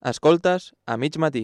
Escoltes a mig matí.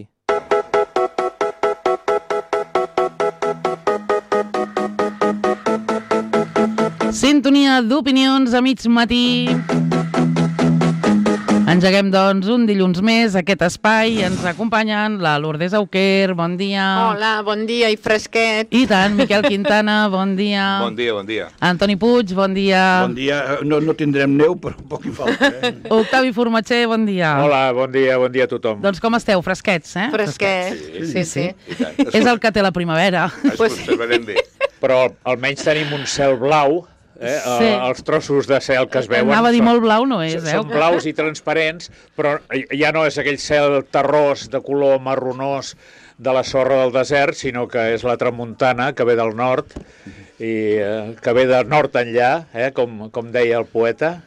Sintonia d'opinions a mig matí. Engeguem, doncs, un dilluns més aquest espai. Ens acompanyen la Lourdes Auquer, bon dia. Hola, bon dia i fresquet. I tant, Miquel Quintana, bon dia. Bon dia, bon dia. Antoni Puig, bon dia. Bon dia. No tindrem neu, però poc hi falta. Octavi Formatger, bon dia. Hola, bon dia a tothom. Doncs com esteu? Fresquets, eh? Fresquet, sí. És el que té la primavera. Ens conservarem bé. Però almenys tenim un cel blau. Sí. Els trossos de cel que es veuen Anava a dir molt blau, no és, són blaus i transparents, però ja no és aquell cel terrós de color marronós de la sorra del desert, sinó que és la tramuntana que ve del nord i que ve del nord enllà, com deia el poeta,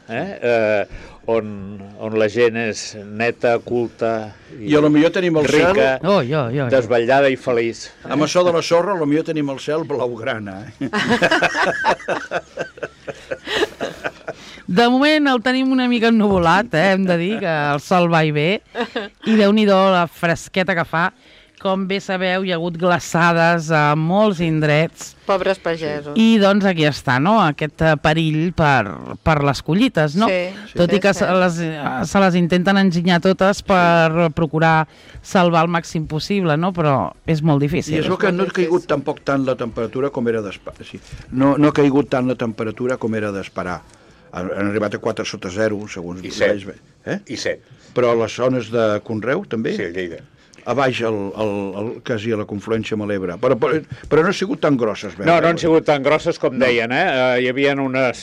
on la gent és neta, culta I a lo millor tenim el rica, cel... desvetllada i feliç. Amb això de la sorra, a lo millor tenim el cel blaugrana. De moment el tenim una mica ennuvolat, hem de dir que el sol va i ve, i Déu-n'hi-do la fresqueta que fa. Com bé sabeu, hi ha hagut glaçades a molts indrets. Pobres pagesos. I doncs aquí està, no?, aquest perill per les collites, no? Sí, Tot i que se les intenten enginyar totes per procurar salvar el màxim possible, no? Però és molt difícil. I això que no ha caigut tampoc tant la temperatura com era d'esperar. Sí. No ha caigut tant la temperatura com era d'esperar. Han arribat a 4 sota 0, segons... I 7. I 7. Però a les zones de conreu, també? Sí, a Lleida. A baix, quasi a la confluència amb l'Ebre. Però no han sigut tan grosses. No han sigut tan grosses com deien, Hi havia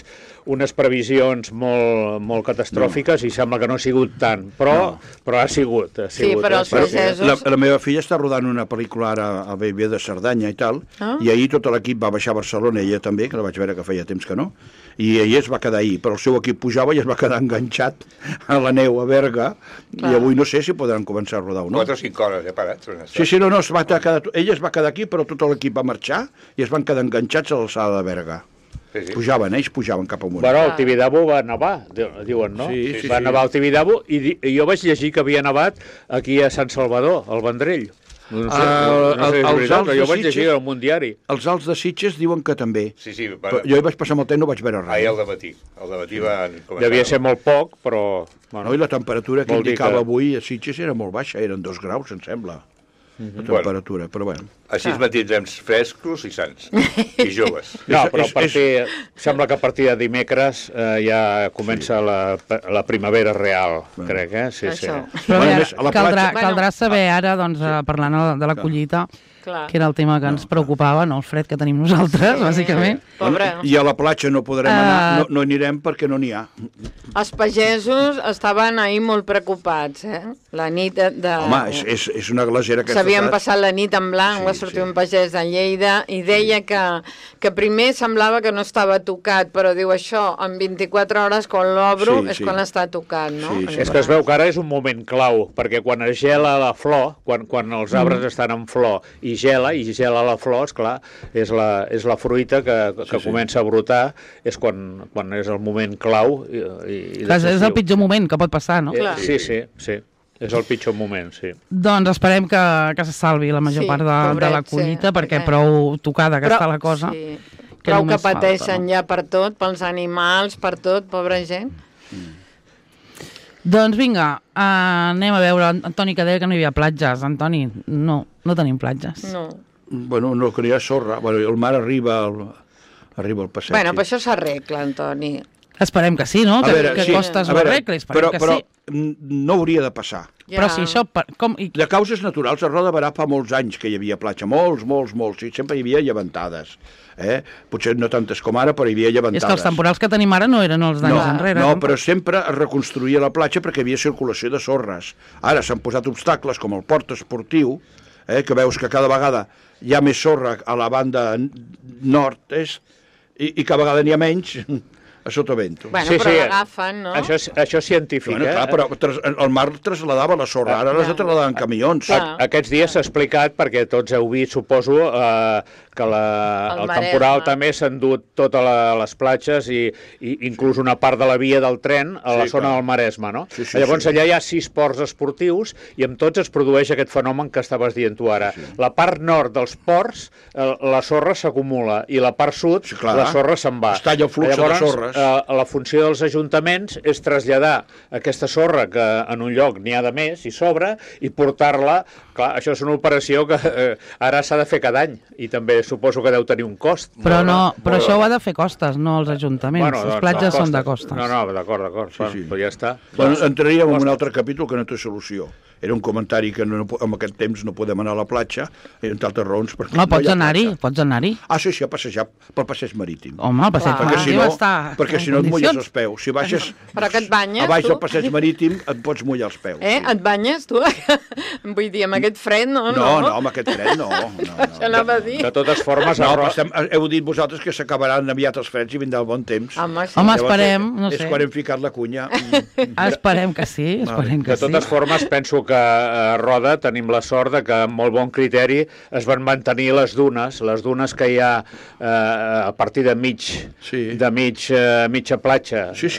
unes previsions molt catastròfiques i sembla que no ha sigut tant, però ha sigut. Sí, però els pagesos... La meva filla està rodant una pel·lícula ara a Bellver de Cerdanya i tal, i ahir tot l'equip va baixar a Barcelona, ella també, que la vaig veure que feia temps que no, i ell es va quedar ahir, però el seu equip pujava i es va quedar enganxat a la neu a Berga, i avui no sé si podran començar a rodar o no. 4 o 5 hores, parat. Sí, no, ella es va quedar aquí, però tot l'equip va marxar i es van quedar enganxats a l'alçada de Berga. Sí. Ells pujaven cap amunt. Bueno, el Tibidabo va nevar, diuen, no? Sí. Va nevar el Tibidabo i jo vaig llegir que havia nevat aquí a Sant Salvador, al Vendrell. No sé si és veritat, però jo vaig llegir en un diari. Els Alts de Sitges diuen que també. Sí. Jo hi vaig passar molt temps, no vaig veure res. Ahir al dematí van començar... Devia ser molt poc, però... No, i la temperatura que indicava avui a Sitges era molt baixa, eren 2 graus, em sembla. La temperatura, però bueno. Així es mantindrem frescos i sants, i joves. No, però sembla que a partir de dimecres ja comença la primavera real, crec, Sí. Però caldrà saber ara, doncs, parlant de la collita, que era el tema que ens preocupava, no el fred que tenim nosaltres, bàsicament. I a la platja no podrem anar, no anirem perquè no n'hi ha. Els pagesos estaven ahir molt preocupats, La nit de... Home, és una glacera que... S'havien passat la nit en blanc, va sortir un pagès de Lleida i deia que primer semblava que no estava tocat, però diu això, en 24 hores quan l'obro és quan està tocat, no? És que es veu que ara és un moment clau, perquè quan es gela la flor, quan els arbres estan en flor i gela la flor, esclar, és la fruita que comença a brotar, és quan és el moment clau. És el pitjor moment que pot passar, no? Sí, és el pitjor moment, sí. Doncs esperem que se salvi la major part de la collita, perquè prou tocada que està la cosa. Prou que pateixen ja per tot, pels animals, per tot, pobra gent. Doncs vinga, anem a veure. Antoni, que deia que no hi havia platges. Antoni, no tenim platges. No. Bueno, no, que no hi ha sorra. El mar arriba al passeig. Bueno, per això s'arregla, Antoni. Esperem que sí, no? Que costes ho arregli, esperem que sí. Però no hauria de passar. Però si això... De causes naturals, a Roda de Berà fa molts anys que hi havia platja, molts, i sempre hi havia llevantades. Potser no tantes com ara, però hi havia llevantades. És que els temporals que tenim ara no eren els d'anys enrere. No, però sempre es reconstruïa la platja perquè hi havia circulació de sorres. Ara s'han posat obstacles com el port esportiu, que veus que cada vegada hi ha més sorra a la banda nord, i cada vegada n'hi ha menys a Sotavento. Bueno, però l'agafen, no? Això és científic, Bueno, clar, però el mar trasladava la sorra, ara les trasladaven camions. Aquests dies s'ha explicat, perquè tots heu vist, suposo, que el temporal també s'ha endut totes les platges i inclús una part de la via del tren a la zona del Maresme, no? Llavors allà hi ha 6 ports esportius i amb tots es produeix aquest fenomen que estaves dient tu ara. La part nord dels ports, la sorra s'acumula i la part sud, la sorra se'n va. Es talla el flux de sorres. La funció dels ajuntaments és traslladar aquesta sorra, que en un lloc n'hi ha de més i sobra, i portar-la. Clar, això és una operació que ara s'ha de fer cada any i també suposo que deu tenir un cost. Però això ho ha de fer Costes, no els ajuntaments. Les platges són de Costes. No, d'acord. Però ja està. Entraríem en un altre capítol que no té solució. Era un comentari que en aquest temps no podem anar a la platja, entre altres raons. No, pots anar-hi. Sí, a passejar pel passeig marítim. Home, el passeig marítim està... Perquè si no et mulles els peus. Si baixes però que et banyes, a baix del passeig marítim et pots mullar els peus. Et banyes, tu? Vull dir, amb aquest fred, no? No, amb aquest fred no. Això anava a dir. De totes formes... Heu dit vosaltres que s'acabaran aviat els freds i vindrà el bon temps. Home, esperem, no sé. És quan hem ficat la cunya. Esperem que sí, De totes formes, penso que a Roda tenim la sort de que amb molt bon criteri es van mantenir les dunes que hi ha a partir de mitja platja. Sí.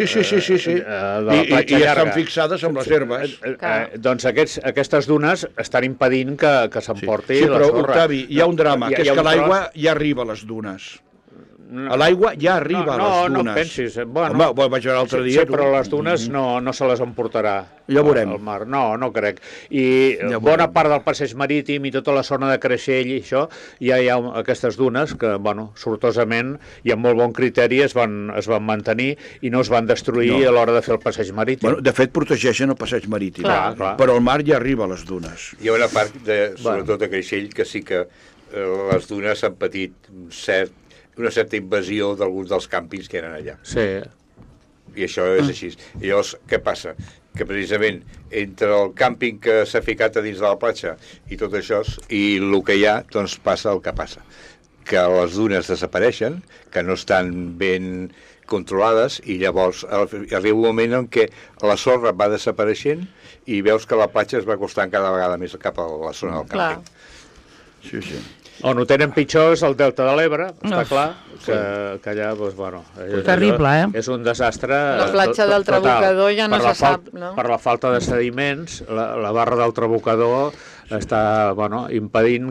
I estan fixades amb les herbes. Doncs aquestes dunes estan impedint que s'emporti la sorra. Sí, però, Octavi, hi ha un drama, que és que l'aigua ja arriba a les dunes. A l'aigua ja arriba a les dunes. No pensis. Home, vaig veure l'altre dia. Sí, però les dunes no se les emportarà. Ja veurem. Al mar. No crec. I bona part del passeig marítim i tota la zona de Creixell i això, ja hi ha aquestes dunes que, sortosament i amb molt bon criteri es van mantenir i no es van destruir a l'hora de fer el passeig marítim. De fet, protegeixen el passeig marítim. Clar. Però el mar ja arriba a les dunes. Hi ha una part, sobretot a Creixell, que sí que les dunes han patit una certa invasió d'alguns dels càmpings que eren allà. Sí. I això és així. I llavors, què passa? Que precisament entre el càmping que s'ha ficat a dins de la platja i tot això, i el que hi ha, doncs passa el que passa. Que les dunes desapareixen, que no estan ben controlades, i llavors arriba un moment en què la sorra va desapareixent i veus que la platja es va costant cada vegada més cap a la zona del càmping. Sí. On ho tenen pitjor és el Delta de l'Ebre, està clar, que allà, terrible, és un desastre. La platja del Trabucador ja no se sap, no? Per la falta de sediments, la barra del Trabucador està impedint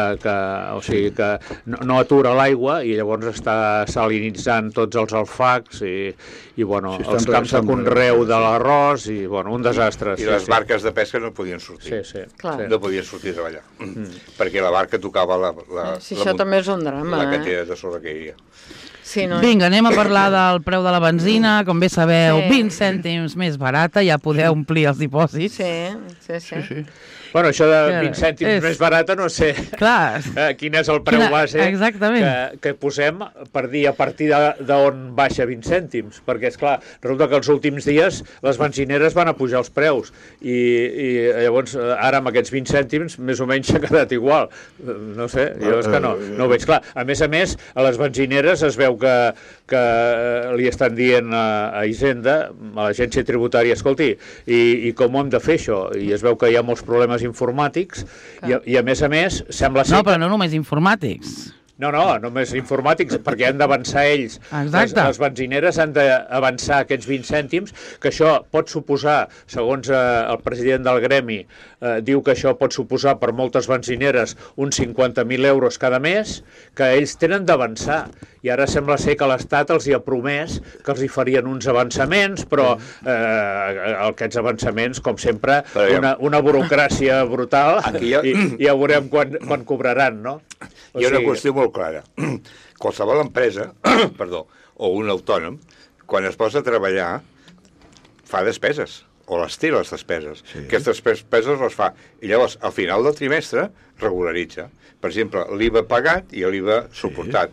que no atura l'aigua i llavors està salinitzant tots els alfacs i els camps de conreu de l'arròs i un desastre. I les barques de pesca no podien sortir. No podien sortir a treballar. Perquè la barca tocava això també és un drama. La quantitat de sorra que hi havia. Vinga, anem a parlar del preu de la benzina. Com bé sabeu, 20 cèntims més barata, ja podeu omplir els dipòsits. Sí. Bueno, això de 20 cèntims més barata, no sé quin és el preu base que posem per dir a partir d'on baixa 20 cèntims, perquè, esclar, resulta que els últims dies les benzineres van a pujar els preus i llavors ara amb aquests 20 cèntims més o menys s'ha quedat igual. No sé, jo és que no ho veig clar. A més, a les benzineres es veu que li estan dient a Hisenda, a l'agència tributària, escolti, i com ho hem de fer això? I es veu que hi ha molts problemes informàtics i a més sembla ser... No, però no només informàtics. No, només informàtics, perquè han d'avançar ells. Exacte. Les benzineres han d'avançar aquests 20 cèntims, que això pot suposar, segons el president del gremi, diu que això pot suposar per moltes benzineres uns 50.000 euros cada mes, que ells tenen d'avançar. I ara sembla ser que l'Estat els hi ha promès que els hi farien uns avançaments, però aquests avançaments, com sempre, una burocràcia brutal, i ja veurem quan cobraran, no? Hi ha una qüestió molt clara. Qualsevol empresa, o un autònom, quan es posa a treballar, fa despeses, o les té, les despeses. Aquestes despeses les fa. I llavors, al final del trimestre, regularitza. Per exemple, l'IVA pagat i l'IVA suportat.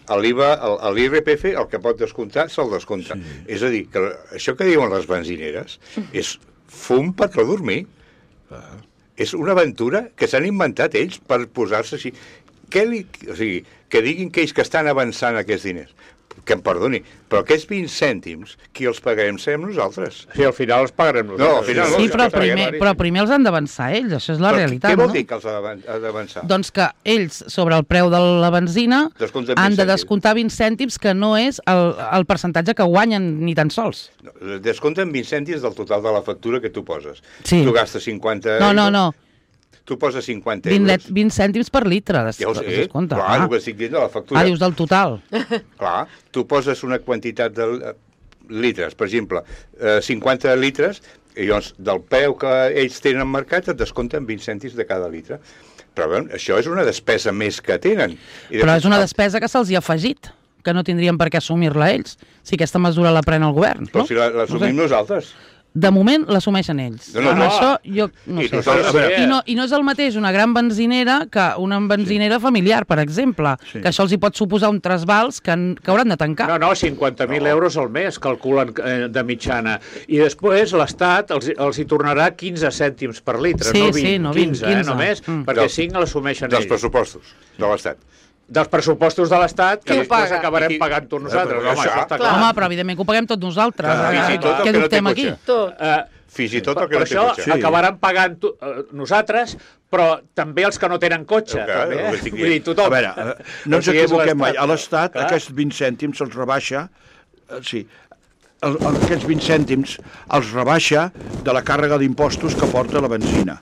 L'IRPF, el que pot descomptar, se'l descompta. És a dir, que això que diuen les benzineres és fum per no dormir. És una aventura que s'han inventat ells per posar-se així. O sigui, que diguin que ells que estan avançant aquests diners. que em perdoni, però aquests 20 cèntims, qui els pagarem serem nosaltres. Sí, al final els pagarem nosaltres. No, al final no. Sí, però primer els han d'avançar ells, això és la realitat, què vol no? dir que els ha d'avançar? Doncs que ells, sobre el preu de la benzina, Descompten han 20 de descomptar 20 cèntims, que no és el percentatge que guanyen ni tan sols. No, descompten 20 cèntims del total de la factura que tu poses. Sí. Tu gastes 50 No. Tu poses 50 euros. 20 cèntims per litre, Ja ho sé, descompta. clar, el que estic dient de la factura. Dius del total. Clar, tu poses una quantitat de litres, per exemple, 50 litres, i llavors del preu que ells tenen mercat et descompten 20 cèntims de cada litre. Però bé, això és una despesa més que tenen. Però és una despesa que se'ls hi ha afegit, que no tindrien per què assumir-la ells, si aquesta mesura la pren el govern. Però no? si l'assumim nosaltres. De moment l'assumeixen ells. No. Això jo no I sé. nosaltres- I no és el mateix una gran benzinera que una benzinera familiar, per exemple, que això els hi pot suposar un trasbals que hauran de tancar. No, 50.000 euros al mes calculen de mitjana. I després l'Estat els hi tornarà 15 cèntims per litre, Sí, no 20, sí, no 20, 15. només, perquè 5 l'assumeixen Dels ells. pressupostos de l'Estat. Dels pressupostos de l'Estat, que Qui ho després paga? acabarem pagant tots nosaltres. Però Home, això- això està Clar. clar. Home, però evidentment que ho paguem tots nosaltres. Fins i tot el Què que no té dubtem aquí? cotxe. Tot. Fins i tot el que Per no té això cotxe. acabaran pagant nosaltres, però també els que no tenen cotxe. Clar, També, el que estic Vull dir, dient. tothom. A veure, no ens O sigui, és equivoquem l'Estat. mai. A l'Estat, Clar. aquests 20 cèntims se'ls rebaixa, aquests 20 cèntims els rebaixa de la càrrega d'impostos que porta la benzina.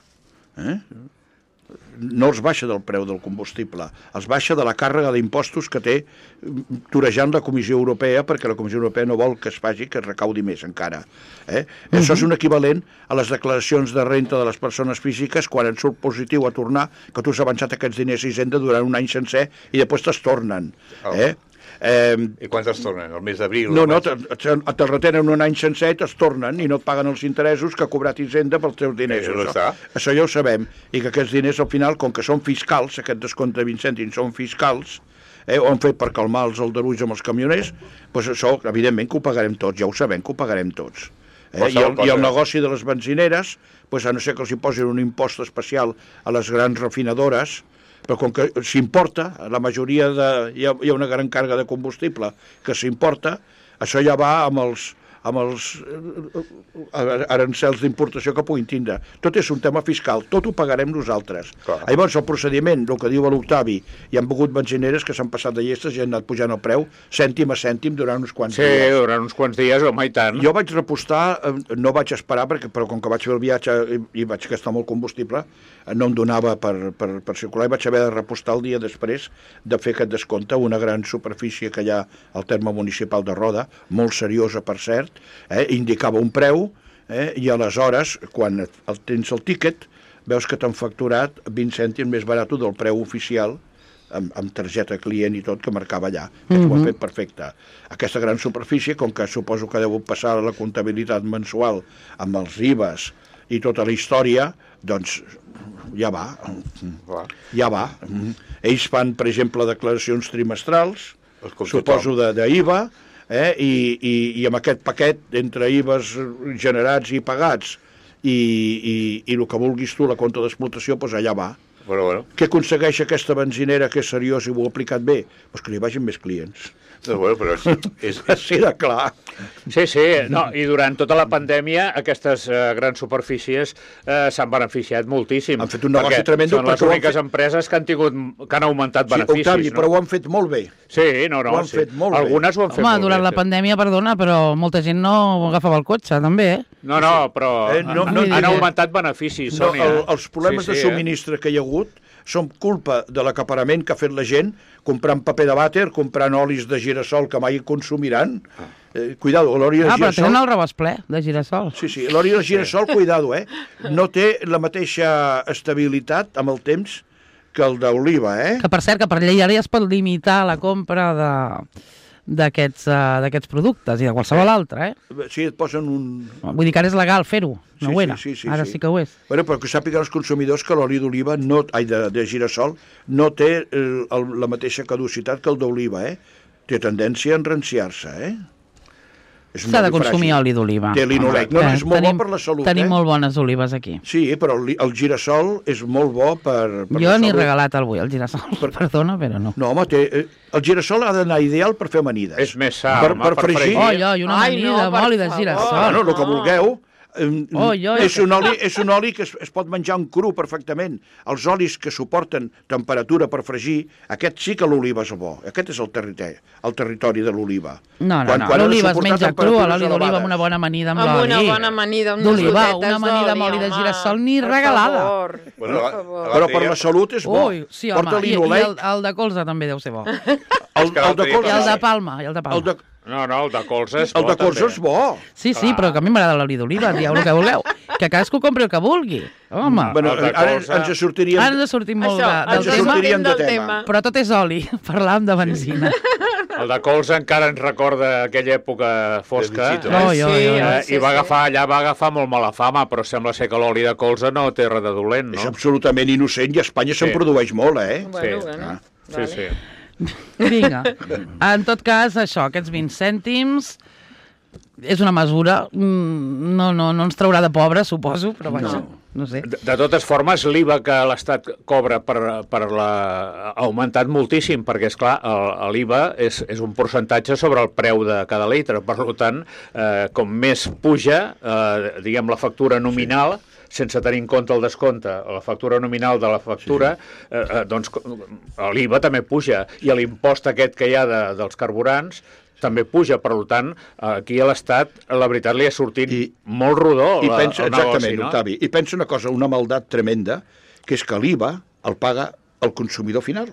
No els baixa del preu del combustible, els baixa de la càrrega d'impostos que té torejant la Comissió Europea, perquè la Comissió Europea no vol que es faci, que es recaudi més encara. Això és un equivalent a les declaracions de renta de les persones físiques quan et surt positiu a tornar, que tu has avançat aquests diners a Hisenda durant un any sencer i després te'ls tornen. I quan es tornen? El mes d'abril? No, te'l retenen un any sencer i te'ls tornen i no et paguen els interessos que ha cobrat Hisenda pels teus diners. Això no està. Això ja ho sabem. I que aquests diners, al final, com que són fiscals, aquest descompte de 20 cèntims són fiscals, ho han fet per calmar els aldarulls amb els camioners, doncs això, evidentment, que ho pagarem tots, ja ho sabem que ho pagarem tots. I el negoci de les benzineres, doncs, a no ser que els hi posin un impost especial a les grans refinadores, però com que s'importa, la majoria hi ha una gran càrrega de combustible que s'importa, això ja va amb els arancels d'importació que puguin tindre. Tot és un tema fiscal, tot ho pagarem nosaltres. Clar. Llavors, el procediment, el que diu l'Octavi, hi han begut benzineres que s'han passat de llestes i han anat pujant el preu cèntim a cèntim durant uns quants Sí, dies. durant uns quants dies, home, i tant. Jo vaig repostar, no vaig esperar, però com que vaig fer el viatge i vaig gastar molt combustible, no em donava per circular i vaig haver de repostar el dia després de fer aquest descompte, una gran superfície que hi ha al terme municipal de Roda, molt seriosa per cert, indicava un preu, i aleshores, quan tens el tíquet, veus que t'han facturat 20 cèntims més barat del preu oficial, amb targeta client i tot, que marcava allà. Ho ha fet perfecte. Aquesta gran superfície, com que suposo que deu passar la comptabilitat mensual amb els IVAs i tota la història, doncs ja va. Ja va. Ells fan, per exemple, declaracions trimestrals, suposo d'IVA, i amb aquest paquet entre IVAs generats i pagats i el que vulguis tu, la compta d'explotació, doncs allà va. Bueno. Què aconsegueix aquesta benzinera que és seriós i ho ha aplicat bé? Doncs que li vagin més clients. Bueno, però és... Així de clar. Sí, no, i durant tota la pandèmia aquestes grans superfícies s'han beneficiat moltíssim. Han fet un negoci tremendo. Són les úniques empreses que han augmentat beneficis. Octavi, però ho han fet molt bé. Sí, no, ho han fet molt bé. Algunes ho han fet molt bé. Durant la pandèmia, perdona, però molta gent no agafava el cotxe, també, No, però han augmentat beneficis, Sònia. Els problemes de subministre que hi ha hagut són culpa de l'acaparament que ha fet la gent comprant paper de vàter, comprant olis de girassol que mai consumiran. Cuidado, l'oli de girassol... però tenen el rebost ple de girassol. Sí, l'oli de girassol, cuidado, no té la mateixa estabilitat amb el temps que el d'oliva, Que, per cert, que per llei ara ja es pot limitar la compra d'aquests productes i de qualsevol altre, Sí, et posen un... Vull dir que ara és legal fer-ho, no ho era. Sí. Ara sí que ho és. Bueno, però que sàpiguen els consumidors que l'oli d'oliva, de girassol, no té la mateixa caducitat que el d'oliva, Té tendència a enranciar-se, S'ha de consumir oli d'oliva. Té linolèc. No, és molt bo per la salut. Tenim molt bones olives aquí. Sí, però el girassol és molt bo per la salut. Jo n'he regalat avui, el girassol. Perdona, però no. No, home, el girassol ha d'anar ideal per fer amanides. És més sa, per fregir. I una amanida amb oli de girassol. No, el que vulgueu. És un oli que es pot menjar en cru perfectament. Els olis que suporten temperatura per fregir, aquest sí que l'oliva és bo. Aquest és el territori de l'oliva. No, l'oliva es menja cru, l'oli d'oliva amb una bona amanida amb l'oli. Amb una bona amanida, amb d'oliva, una amanida amb oli de girassol ni regalada. Però per la salut és bo. Sí, home, i el de colza també deu ser bo. El de colza. I el de palma, No, el de colza és bo. El de colza és bo. Sí, però que a mi m'agrada l'oli d'oliva, dieu el que vulgueu. Que cadascú compri el que vulgui. Home. Bueno, ara ens sortiríem... Ara ens sortim molt del tema. Però tot és oli. Parlàvem de benzina. El de colza encara ens recorda aquella època fosca. I va agafar molt mala fama, però sembla ser que l'oli de colza no té res de dolent, no? És absolutament innocent i a Espanya se'n produeix molt, eh? Bueno. Sí. Vinga, en tot cas, això, aquests 20 cèntims és una mesura, no ens traurà de pobres, suposo, però vaja, no sé. De totes formes, l'IVA que l'Estat cobra ha augmentat moltíssim, perquè, esclar, l'IVA és un percentatge sobre el preu de cada litre. Per tant, com més puja, diguem, la factura nominal, sense tenir en compte el descompte, la factura nominal de la factura, doncs l'IVA també puja. I l'impost aquest que hi ha dels carburants també puja. Per tant, aquí a l'Estat, la veritat, li ha sortit molt rodó el negoci. Exactament, Octavi. I pensa una cosa, una maldat tremenda, que és que l'IVA el paga el consumidor final.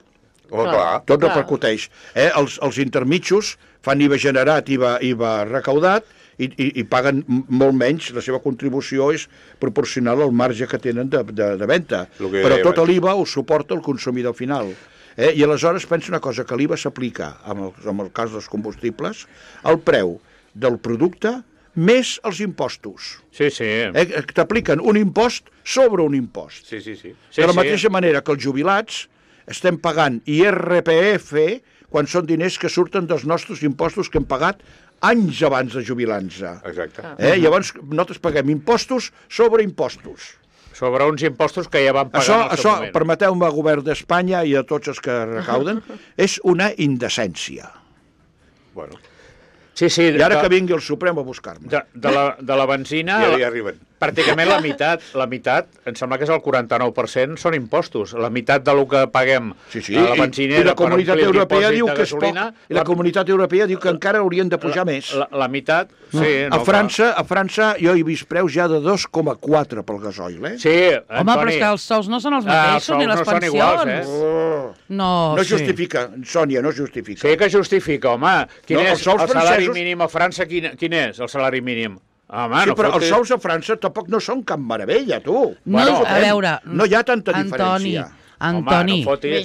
Tot repercuteix. Els intermitjos fan IVA generat, IVA recaudat, i paguen molt menys, la seva contribució és proporcional al marge que tenen de venda. Però tot l'IVA ho suporta el consumidor final. I aleshores pensa una cosa, que l'IVA s'aplica, en el cas dels combustibles, al preu del producte més els impostos. Sí. T'apliquen un impost sobre un impost. Sí. De la mateixa manera que els jubilats estem pagant IRPF quan són diners que surten dels nostres impostos que hem pagat anys abans de jubilar-nos. Exacte. Llavors, nosaltres paguem impostos sobre impostos. Sobre uns impostos que ja van pagar en el seu moment. Permeteu-me, govern d'Espanya i a tots els que recauden, és una indecència. Bueno. I ara que vingui el Suprem a buscar-me. De la benzina... Ja hi arriben. Pràcticament la meitat, em sembla que és el 49%, són impostos. La meitat del que paguem a la benzinera... I la Comunitat Europea diu que és poc. I la Comunitat Europea diu que encara haurien de pujar més. La meitat, sí. A França jo he vist preus ja de 2,4 pel gasoil, eh? Sí, Antoni. Home, però és que els sous no són els mateixos, ni les pensions. No justifica, Sònia, no justifica. Sí que justifica, home. Quin és el salari mínim a França? Quin és el salari mínim? Sí, però els sous a França tampoc no són cap meravella, tu. A veure... No hi ha tanta diferència. Antoni,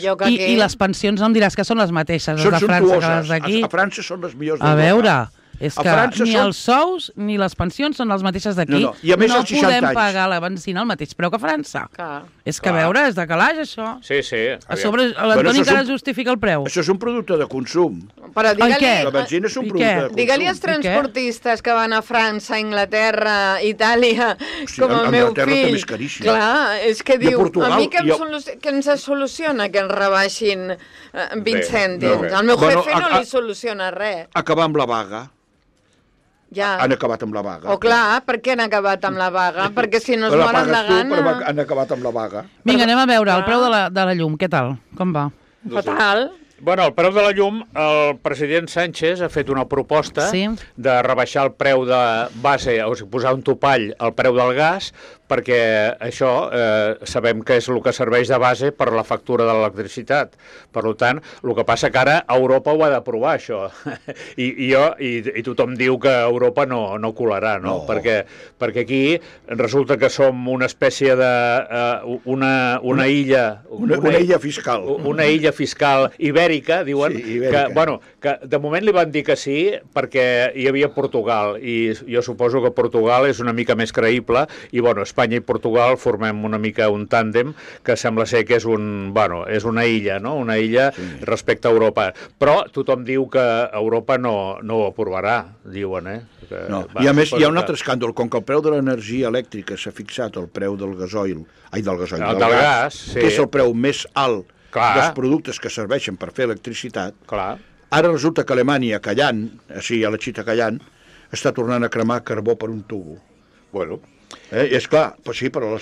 i les pensions no em diràs que són les mateixes, les de França que les d'aquí? A França són les millors d'Europa. A veure... És que ni els sous ni les pensions són les mateixes d'aquí. No. I a més, no podem pagar la benzina al mateix preu que França. És que a veure, és de calaix, això. Sí. A sobre, l'Antoni encara justifica el preu. Això és un producte de consum. Però la benzina és un producte de consum. Digue-li als transportistes que van a França, Anglaterra, Itàlia, com el meu fill. Anglaterra també és caríssim. Clar, és que diu, a mi que ens soluciona que ens rebaixin 20 cèntims. Al meu jefe no li soluciona res. Acabar amb la vaga. Ja. Han acabat amb la vaga. Clar, per què han acabat amb la vaga? Perquè si no es moren de gana... Però han acabat amb la vaga. Vinga, anem a veure el preu de la llum, què tal? Com va? Fatal. Bueno, el preu de la llum, el president Sánchez ha fet una proposta de rebaixar el preu de base, o sigui, posar un topall al preu del gas, perquè això sabem que és el que serveix de base per la factura de l'electricitat. Per tant, el que passa que ara Europa ho ha d'aprovar, això. I tothom diu que Europa no colarà, no? Perquè aquí resulta que som una espècie de... una illa... Una illa fiscal. Una illa fiscal ibèrica, diuen, que de moment li van dir que sí perquè hi havia Portugal, i jo suposo que Portugal és una mica més creïble, i bueno, Espanya i Portugal formem una mica un tàndem que sembla ser que és una illa, no? Una illa respecte a Europa. Però tothom diu que Europa no ho aprovarà, diuen, No. I a més hi ha un altre escàndol, com que el preu de l'energia elèctrica s'ha fixat al preu del gasoil, del gas, sí. Que és el preu més alt dels productes que serveixen per fer electricitat. Clar. Ara resulta que Alemanya, callant, així a la xita callant, està tornant a cremar carbó per un tubo. Bueno. I és clar, pues sí, però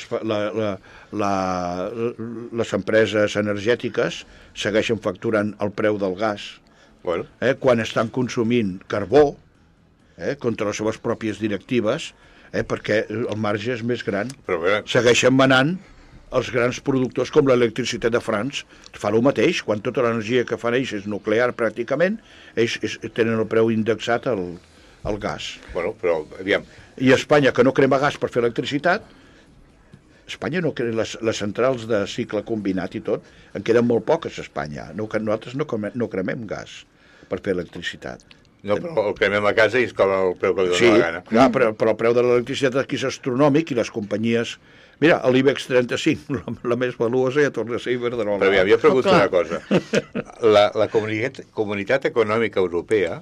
les empreses energètiques segueixen facturant el preu del gas quan estan consumint carbó contra les seves pròpies directives, perquè el marge és més gran. Segueixen manant els grans productors com l'electricitat de França. Fa el mateix, quan tota l'energia que fan ells és nuclear pràcticament, ells tenen el preu indexat al gas. Bueno, però, aviam... I Espanya, que no crema gas per fer electricitat, Espanya no crema les centrals de cicle combinat i tot, en queden molt poques a Espanya. Nosaltres no cremem gas per fer electricitat. No, però el cremem a casa i es cobra el preu que li dona la gana. Clar, però el preu de l'electricitat aquí és astronòmic i les companyies... Mira, l'IBEX 35, la més valuosa, ja torna a ser Iberdrola. Però aviam, jo pregunto una cosa. La Comunitat Econòmica Europea,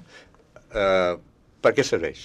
per què serveix?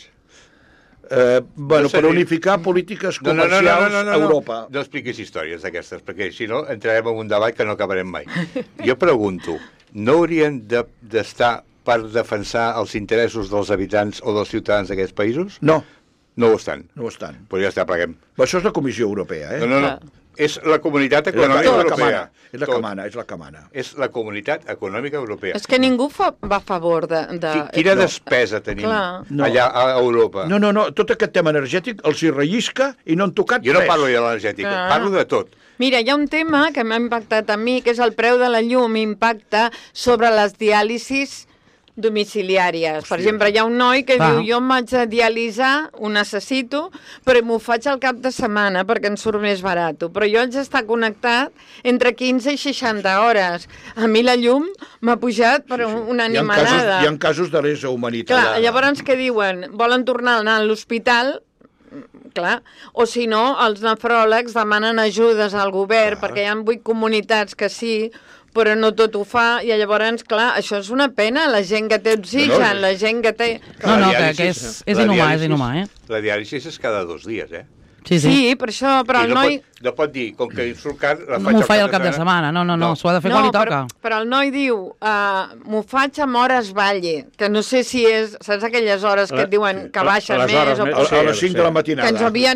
Per unificar polítiques comercials a Europa. No expliquis històries d'aquestes, perquè si no entrarem en un debat que no acabarem mai. Jo pregunto, no haurien d'estar per defensar els interessos dels habitants o dels ciutadans d'aquests països? No. No ho estan? No ho estan. Pues ja està, pleguem. Però això és la Comissió Europea, No. És la Comunitat Econòmica Europea. És la que mana. És la Comunitat Econòmica Europea. És que ningú va a favor de... Quina despesa tenim allà a Europa? No, tot aquest tema energètic els hi rellisca i no han tocat res. Jo no parlo de l'energètica, parlo de tot. Mira, hi ha un tema que m'ha impactat a mi, que és el preu de la llum impacta sobre les diàlisis domiciliàries. Per exemple, hi ha un noi que diu jo em vaig a dialisar, ho necessito, però m'ho faig al cap de setmana perquè em surt més barat. Però jo haig d'estar connectat entre 15 i 60 hores. A mi la llum m'ha pujat per una animalada. Hi ha casos de lesa humanitat. Clar, llavors què diuen? Volen tornar a anar a l'hospital, clar, o si no, els nefròlegs demanen ajudes al govern perquè hi ha 8 comunitats que sí, però no tot ho fa, i llavors, clar, això és una pena, la gent que té oxigen, la gent que té... No, que és inhumà, La diàlisi és cada 2 dies, Sí, per això, però el noi... No pot dir, com que surt car, la faig no m'ho faig al cap de setmana, no, s'ho ha de fer quan li toca. Però el noi diu, m'ho faig amb hores valle, que no sé si és, saps aquelles hores que et diuen que baixen més? A les 5 de la matinada.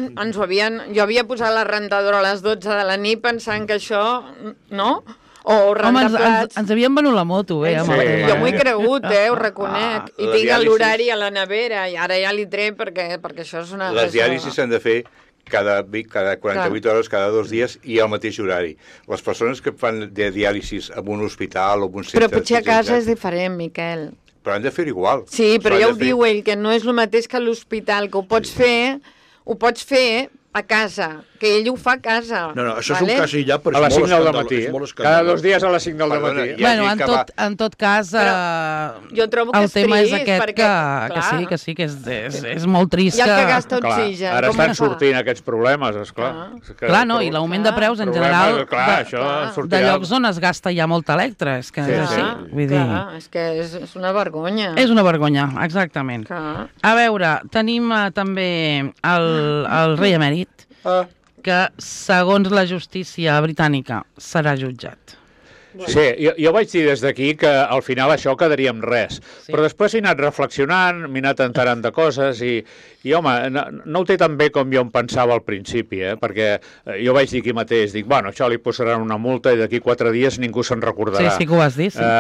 Jo havia posat la rentadora a les 12 de la nit pensant que això, no? O ens havien venut la moto, Jo m'ho he cregut, ho reconec. I tinc l'horari a la nevera, i ara ja li trec perquè això és una... Les diàlisis s'han de fer cada 48 hores, cada 2 dies i al mateix horari. Les persones que fan de diàlisis en un hospital o en un centre... Però potser a casa és diferent, Miquel. Però han de fer igual. Sí, però ja ho diu ell, que no és el mateix que l'hospital, que ho pots fer a casa, que ell ho fa a casa. No, això és un cas aïllat, però a les 5 del matí. Cada 2 dies a les 5 del matí. Bueno, en tot cas, jo trobo que el tema és aquest perquè, que sí, que és molt trist. Ja que gasta oxigen. Ara estan sortint aquests problemes, esclar. Clar, no, i l'augment de preus en general de llocs on es gasta ja molt electre. És que és així. És que és una vergonya. És una vergonya, exactament. A veure, tenim també el rei emèrit, que, segons la justícia britànica, serà jutjat. Sí, jo vaig dir des d'aquí que al final això quedaria amb res. Però després he anat reflexionant, m'he anat enterant de coses i home, no ho té tan bé com jo em pensava al principi, perquè jo vaig dir aquí mateix, dic, bueno, això li posaran una multa i d'aquí 4 dies ningú se'n recordarà. Sí que ho has dit, sí.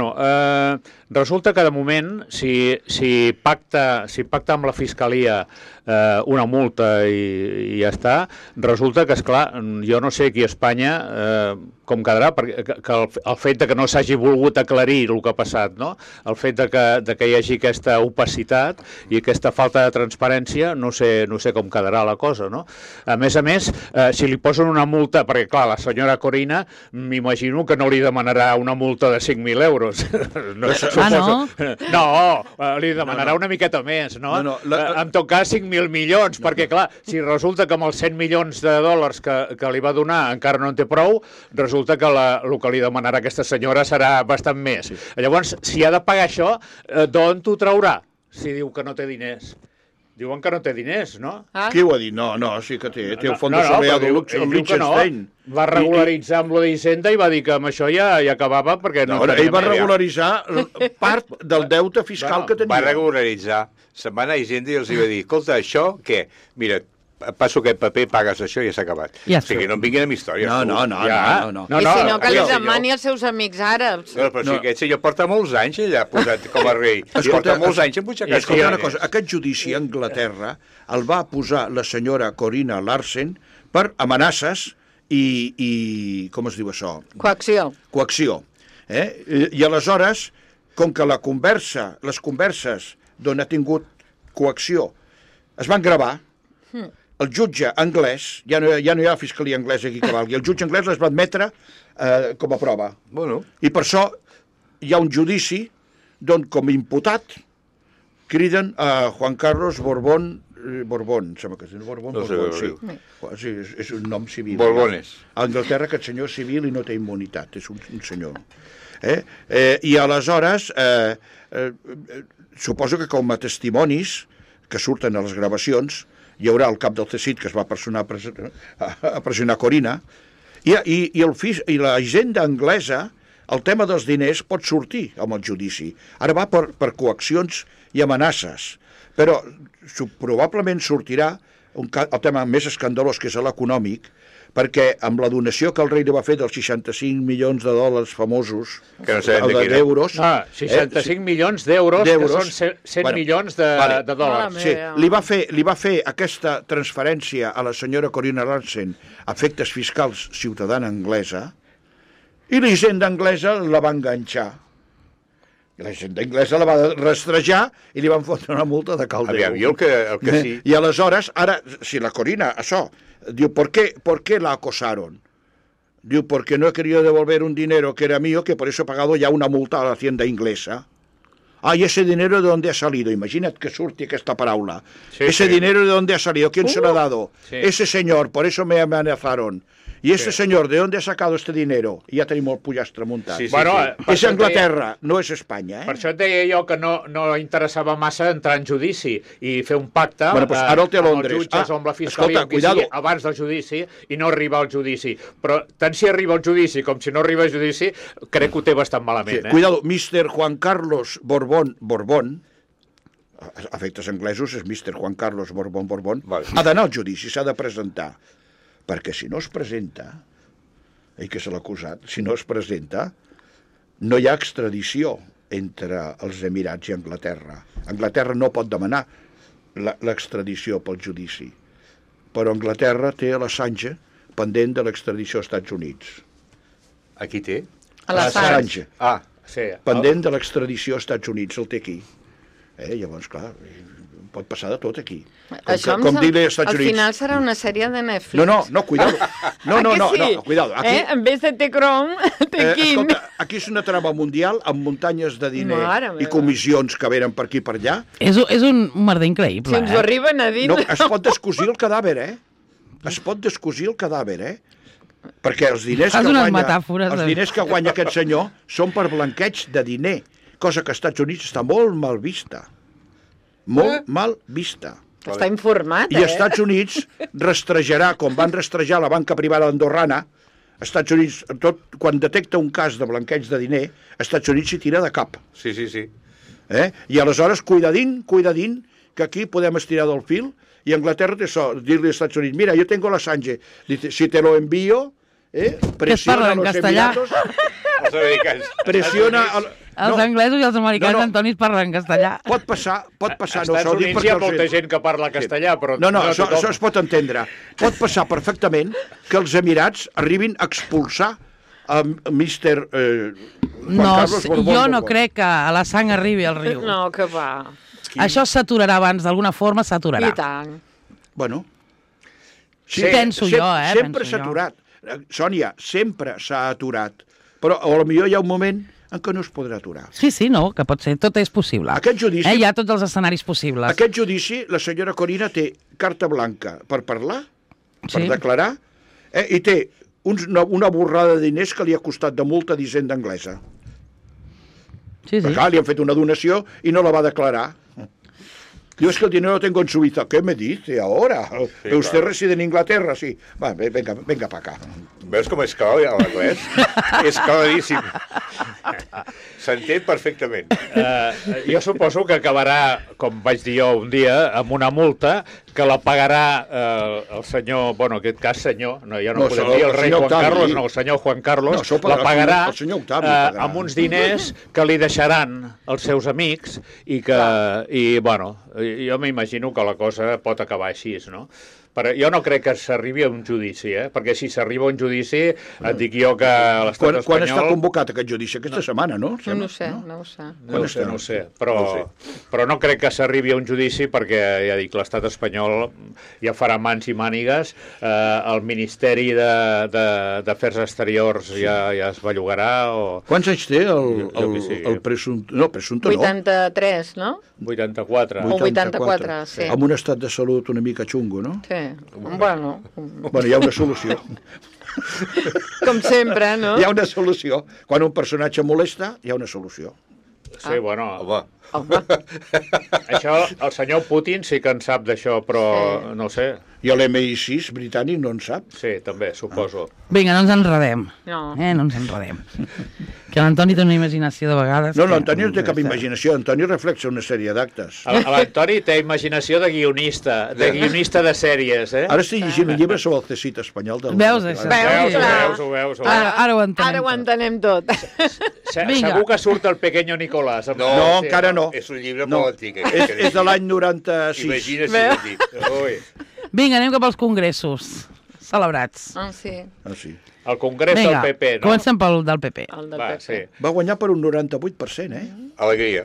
Resulta que de moment, si pacta amb la Fiscalia una multa i ja està, resulta que, esclar, jo no sé aquí a Espanya com quedarà, perquè el fet que no s'hagi volgut aclarir el que ha passat, no? El fet que hi hagi aquesta opacitat i aquesta falta de transparència, no sé com quedarà la cosa, no? A més, si li posen una multa, perquè, clar, la senyora Corina, m'imagino que no li demanarà una multa de 5.000 euros. No? No, li demanarà una miqueta més, no? En tot cas, 5.000 100.000 milions, perquè, clar, si resulta que amb els 100 milions de dòlars que li va donar encara no en té prou, resulta que el que li demanarà aquesta senyora serà bastant més. Llavors, si ha de pagar això, d'on t'ho traurà? Si diu que no té diners. Diuen que no té diners, no? Qui ho ha dit? No, sí que té. Té el fons de soleà de Liechtenstein. Va regularitzar amb lo d'Hisenda i va dir que amb això ja acabava perquè no... Ell va regularitzar part del deute fiscal que tenia. Va regularitzar. Se'n va anar a Hisenda i els va dir, escolta, això què? Mira, passo aquest paper, pagues això i ja s'ha acabat. Ja o sigui, no em vinguin amb històries. No. I si no, que li demani als seus amics àrabs. No, però si aquest senyor porta molts anys allà posat com a rei. Porta molts anys en butxacar. Escolta una cosa, aquest judici a Anglaterra el va posar la senyora Corina Larsen per amenaces i com es diu això? Coacció. I aleshores, com que les converses d'on ha tingut coacció es van gravar, el jutge anglès, ja no hi ha fiscalia anglesa aquí que valgui, el jutge anglès les va admetre com a prova. Bueno. I per això hi ha un judici d'on com a imputat criden a Juan Carlos Borbón, sembla que es diu Borbón, sí, és un nom civil. Borbones. A Anglaterra aquest senyor és civil i no té immunitat, és un senyor. I aleshores, suposo que com a testimonis que surten a les gravacions, hi haurà el cap del CSIC que es va personar a pressionar Corina, i la hisenda anglesa, el tema dels diners pot sortir amb el judici. Ara va per coaccions i amenaces, però probablement sortirà el tema més escandalós, que és l'econòmic, perquè amb la donació que el rei li va fer dels 65 milions de dòlars famosos, d'euros... 65 milions d'euros, que són 100 milions de dòlars. Sí, li va fer aquesta transferència a la senyora Corina Larsen a efectes fiscals ciutadana anglesa, i la hisenda anglesa la va enganxar. La hisenda anglesa la va rastrejar i li van fotre una multa de cal Déu. Aviam, el que sí. I aleshores, ara, si la Corina, això, diu, ¿por qué la acosaron? Diu, porque no he querido devolver un dinero que era mío, que por eso he pagado ya una multa a la hacienda inglesa. ¿Y ese dinero de dónde ha salido? Imagina't que surti aquesta paraula. Ese dinero de dónde ha salido, ¿quién se lo ha dado? Ese señor, por eso me amenazaron. ¿Y ese señor, de dónde ha sacado este dinero? I ja tenim el pollastre muntat. És Anglaterra, no és Espanya. Per això et deia jo que no interessava massa entrar en judici i fer un pacte amb els jutges o amb la fiscalia abans del judici i no arribar al judici. Però tant si arriba al judici com si no arriba al judici, crec que ho té bastant malament. Cuidado, Mr. Juan Carlos Borbón, a efectes anglesos és Mr. Juan Carlos Borbón, ha d'anar al judici, s'ha de presentar. Perquè si no es presenta, ell que és l'acusat, si no es presenta, no hi ha extradició entre els Emirats i Anglaterra. Anglaterra no pot demanar l'extradició pel judici, però Anglaterra té l'Assange pendent de l'extradició als Estats Units. A qui té? A l'Assange. Pendent de l'extradició als Estats Units, el té aquí. Llavors, clar, pot passar de tot aquí. Això al final serà una sèrie de Netflix. No, cuidado. No, cuidado. En vez de T-Crom, T-Quin. Escolta, aquí és una trama mundial amb muntanyes de diner i comissions que venen per aquí i per allà. És un merder increïble. Si ens ho arriben a dir... No, es pot descosir el cadàver, Es pot descosir el cadàver, Perquè els diners que guanya aquest senyor són per blanqueig de diner, cosa que als Estats Units està molt mal vista. Molt mal vista. Està informat, I als Estats Units rastrejarà, com van rastrejar la banca privada andorrana, als Estats Units, quan detecta un cas de blanqueig de diner, als Estats Units s'hi tira de cap. Sí. I aleshores, cuidadín, que aquí podem estirar del fil, i Anglaterra té això, dir-li als Estats Units, mira, yo tengo l'Assange, si te lo envío, presiona a los Emiratos... Els americans. Pressiona... Els anglesos i els americans, Antoni, parlen castellà. Pot passar. Als Estats Units hi ha molta gent que parla castellà, però... No, això es pot entendre. Pot passar perfectament que els Emirats arribin a expulsar a Mr. Juan Carlos Borbón. Jo no crec que la sang arribi al riu. No, que va. Això s'aturarà abans, d'alguna forma s'aturarà. I tant. Bueno. Penso jo, Sempre s'ha aturat. Sònia, sempre s'ha aturat. Però potser hi ha un moment en què no es podrà aturar. Sí, no, que pot ser, tot és possible. Aquest judici... Hi ha tots els escenaris possibles. Aquest judici, la senyora Corina té carta blanca per parlar, per Sí. declarar, i té una borrada de diners que li ha costat de multa d'Hisenda anglesa. Sí. Perquè, clar, li han fet una donació i no la va declarar. Diu, es que el dinero lo tengo en Suiza. ¿Qué me dice ahora? Sí, ¿Usted claro. reside en Inglaterra? Sí. Va, venga para acá. Veus com és clar, l'anglès? És claríssim. S'entén perfectament. Jo suposo que acabarà, com vaig dir jo un dia, amb una multa que la pagarà el senyor, bueno, en aquest cas senyor, no, ja no, No, podem dir el rei senyor Juan Octavi. Carlos, no, el senyor Juan Carlos, No, això ho la pagarà pagarà el senyor Octavi, pagarà. amb uns diners que li deixaran els seus amics i que, bueno, jo m'imagino que la cosa pot acabar així, no? Però jo no crec que s'arribi a un judici, perquè si s'arriba a un judici, et dic jo que l'estat espanyol... Quan està convocat aquest judici? Aquesta setmana, no? No ho sé, no ho sé. No ho sé, però no crec que s'arribi a un judici perquè, ja dic, l'estat espanyol ja farà mans i mànigues, el Ministeri d'Afers Exteriors ja es bellugarà o... Quants anys té Jo que sí. el presumpte? No, presumpte no. 83, no? 84. O 84, sí. Amb un estat de salut una mica xungo, no? Sí, bueno, Bueno, hi ha una solució. com sempre, no? Hi ha una solució. Quan un personatge molesta, hi ha una solució. Sí, bueno, Home, Home, això el senyor Putin sí que en sap d'això, però no ho sé. I l'MI6 britànic no en sap. Sí, també, suposo. Vinga, no ens enredem. no. No ens enredem. Que l'Antoni té una imaginació de vegades... No, que- l'Antoni no té cap imaginació. Antoni reflexa una sèrie d'actes. L'Antoni té imaginació de guionista de sèries, eh? Ara estic llegint un llibre sobre el cecit espanyol. Veus, això? Ho veus. Ara ho entenem. Ara ho entenem tot. Vinga. Segur que surt el pequeño Nicolás. No, encara no. és un llibre No. molt antic. És de l'any 96. Imagina si ho dic. Ui. Vinga, anem cap als congressos celebrats. Ah, sí, Ah, sí. El congrés Vinga, del PP, no? comencem pel del PP. el del Va, PP. sí. Va guanyar per un 98%, Alegria.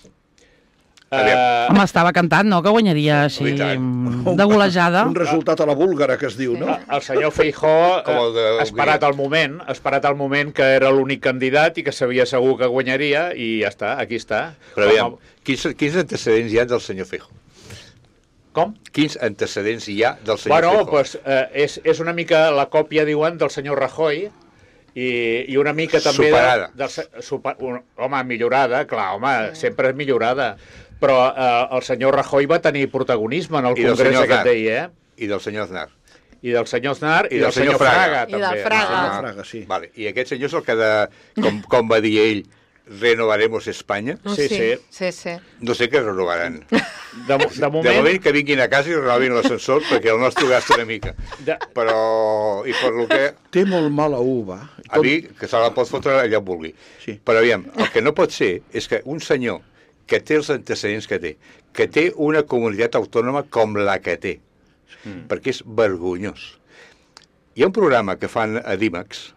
Home, estava cantant, no?, que guanyaria així, I tant. de golejada. Un resultat a la búlgara, que es diu, no? El senyor Feijóo Com el de ha esperat el moment que era l'únic candidat i que sabia segur que guanyaria i ja està, aquí està. Però aviam, quins antecedents hi ha del senyor Feijóo? Com? Quins antecedents hi ha del senyor Bueno, Feijóo? pues, és una mica la còpia, diuen, del senyor Rajoy i una mica també... Superada. Home, millorada, clar, home, sempre és millorada. Però el senyor Rajoy va tenir protagonisme en el I del congrés senyor aquest Aznar. d'ahir, I del senyor Aznar. I del senyor Aznar i del senyor Fraga. Fraga, I del també. Fraga. Ah, Fraga, sí. Vale. I aquest senyor és el que, com va dir ell, renovaremos Espanya. Sí, sí. Sí. No sé què renovaran. De De moment, moment que vinguin a casa i renovin l'ascensor perquè el nostre gasta una mica. de, Però, i per lo que... Té molt mala uva. A mi, que se la pot fotre allà on vulgui. Sí. Però aviam, el que no pot ser és que un senyor que té els antecedents que té una comunitat autònoma com la que té, perquè és vergonyós. Hi ha un programa que fan a Dimax,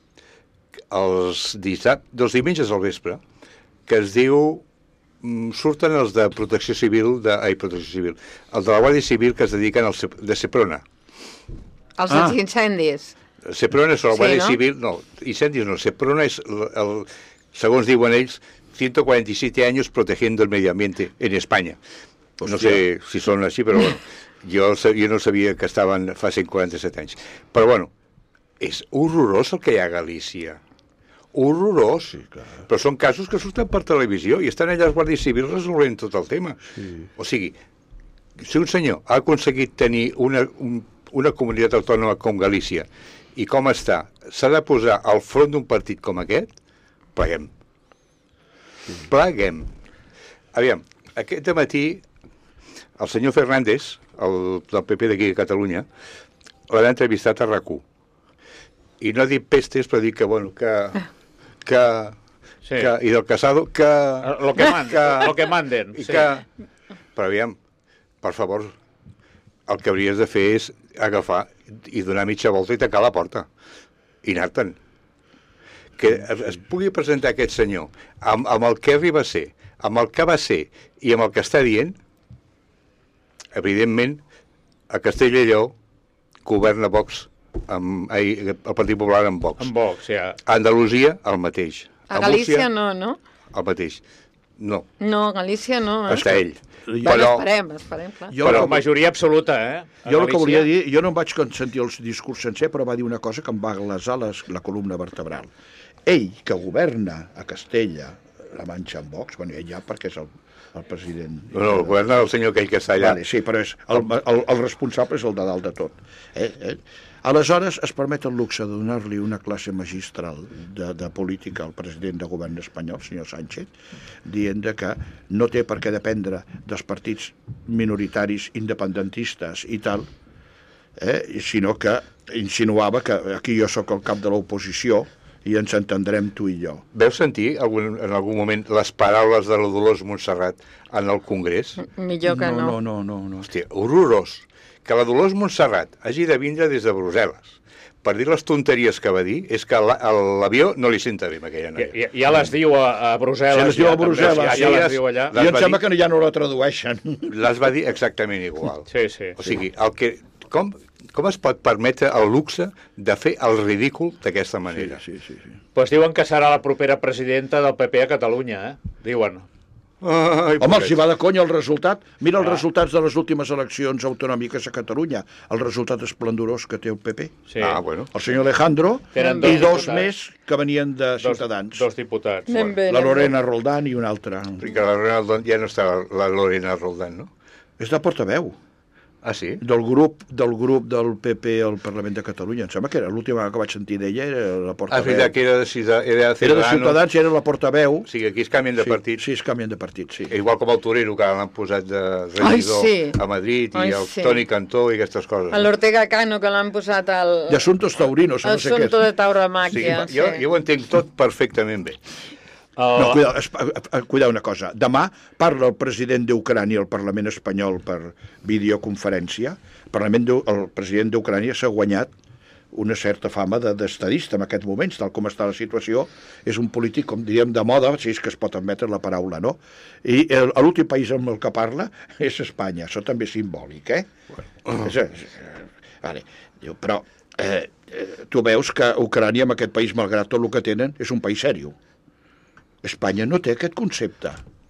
els diumenges al vespre, que es diu... surten els de Protecció Civil, els de la Guàrdia Civil que es dediquen de Seprona. Els dels incendis. Seprona és la Sí, Guàrdia no? Civil, no, incendis no, Seprona és, segons diuen ells, 147 años protegiendo el medio ambiente en España. Pues no sé si són així, però bueno, jo no sabia que estaven fa 147 anys. Però bueno, és horrorós el que hi ha a Galícia. Horrorós. Sí, clar. Però són casos que surten per televisió i estan allà els guàrdies civils resolent tot el tema. Sí. O sigui, si un senyor ha aconseguit tenir una comunitat autònoma com Galícia i com està, s'ha de posar al front d'un partit com aquest, pleguem. Pleguem. Aviam, aquest matí el senyor Fernández, del PP d'aquí de Catalunya, l'ha entrevistat a RAC1. I no ha dit pestes, però ha dit que, bueno, Sí. i del Casado, lo que manden. i Sí. Però aviam, per favor, el que hauries de fer és agafar i donar mitja volta i tancar la porta i anar-te'n. Que es pugui presentar aquest senyor amb el que arriba a ser, amb el que va ser i amb el que està dient, evidentment, a Castella i Lleó governa Vox, el Partit Popular amb Vox. En Vox, ja. A Andalusia, el mateix. A Galícia no? El mateix. No, No, a Galícia no. està ell. Bueno, esperem, clar. Però majoria absoluta, A Jo el que Galícia. volia dir, jo no em vaig sentir el discurs sencer, però va dir una cosa que em va glaçar la columna vertebral. Ell, que governa a Castella, la Manxa amb Vox, bueno, ell ja perquè és el president... No, governa el senyor aquell que està allà. Vale, sí, però el responsable és el de dalt de tot. Aleshores es permet el luxe de donar-li una classe magistral de política al president de govern espanyol, senyor Sánchez, dient que no té per què dependre dels partits minoritaris independentistes i tal, sinó que insinuava que aquí jo sóc el cap de l'oposició i ens entendrem tu i jo. Veu sentir en algun moment les paraules de la Dolors Montserrat en el Congrés? Millor que no. No. Hòstia, horrorós. Que la Dolors Montserrat hagi de vindre des de Brussel·les per dir les tonteries que va dir, és que l'avió no li senta bé amb aquella noia. Ja les diu a Brussel·les. Sí, les diu a Brussel·les. Ja les diu allà. I em sembla que ja no la tradueixen. Les va dir exactament igual. Sí. O sigui, com es pot permetre el luxe de fer el ridícul d'aquesta manera? Sí. Pues diuen que serà la propera presidenta del PP a Catalunya, Diuen. Ai, Home, els hi va de conya el resultat. Mira els resultats de les últimes eleccions autonòmiques a Catalunya. El resultat esplendorós que té el PP. Sí. Bueno. El senyor Alejandro Tenen i dos dos diputats. més que venien de Ciutadans. Dos diputats. Anem bé, La anem bé. Lorena Roldán i una altra. Que la Lorena Roldán, ja no està la Lorena Roldán, no? És de portaveu Ah, sí? del grup del PP al Parlament de Catalunya. Em sembla que era l'última que vaig sentir d'ella, era la Ah, és portaveu. veritat que era de Era de Ciudadanos. Ciutadans i era la portaveu. O sigui, aquí es canvien de partit. Sí, es canvien de partit, sí. Igual com el Torero, que l'han posat de regidor sí. a Madrid, i Ai, el sí. Toni Cantó i aquestes coses. A l'Ortega Cano, que l'han posat al... De Asuntos Taurinos, no sé què. Assunto de Sí, tauromàquia. jo ho entenc tot perfectament bé. No, cuidao una cosa. Demà parla el president d'Ucrània al Parlament espanyol per videoconferència. El president d'Ucrània s'ha guanyat una certa fama d'estadista en aquests moments, tal com està la situació. És un polític, com diríem, de moda, si és que es pot admetre la paraula, no? I l'últim país amb el que parla és Espanya. Això també és simbòlic, Vale. Però tu veus que Ucrània, amb aquest país, malgrat tot el que tenen, és un país seriós. Espanya no té aquest concepte.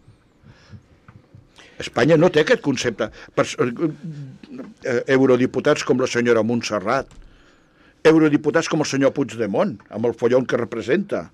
Espanya no té aquest concepte. Eurodiputats com la senyora Montserrat, eurodiputats com el senyor Puigdemont, amb el follon que representa,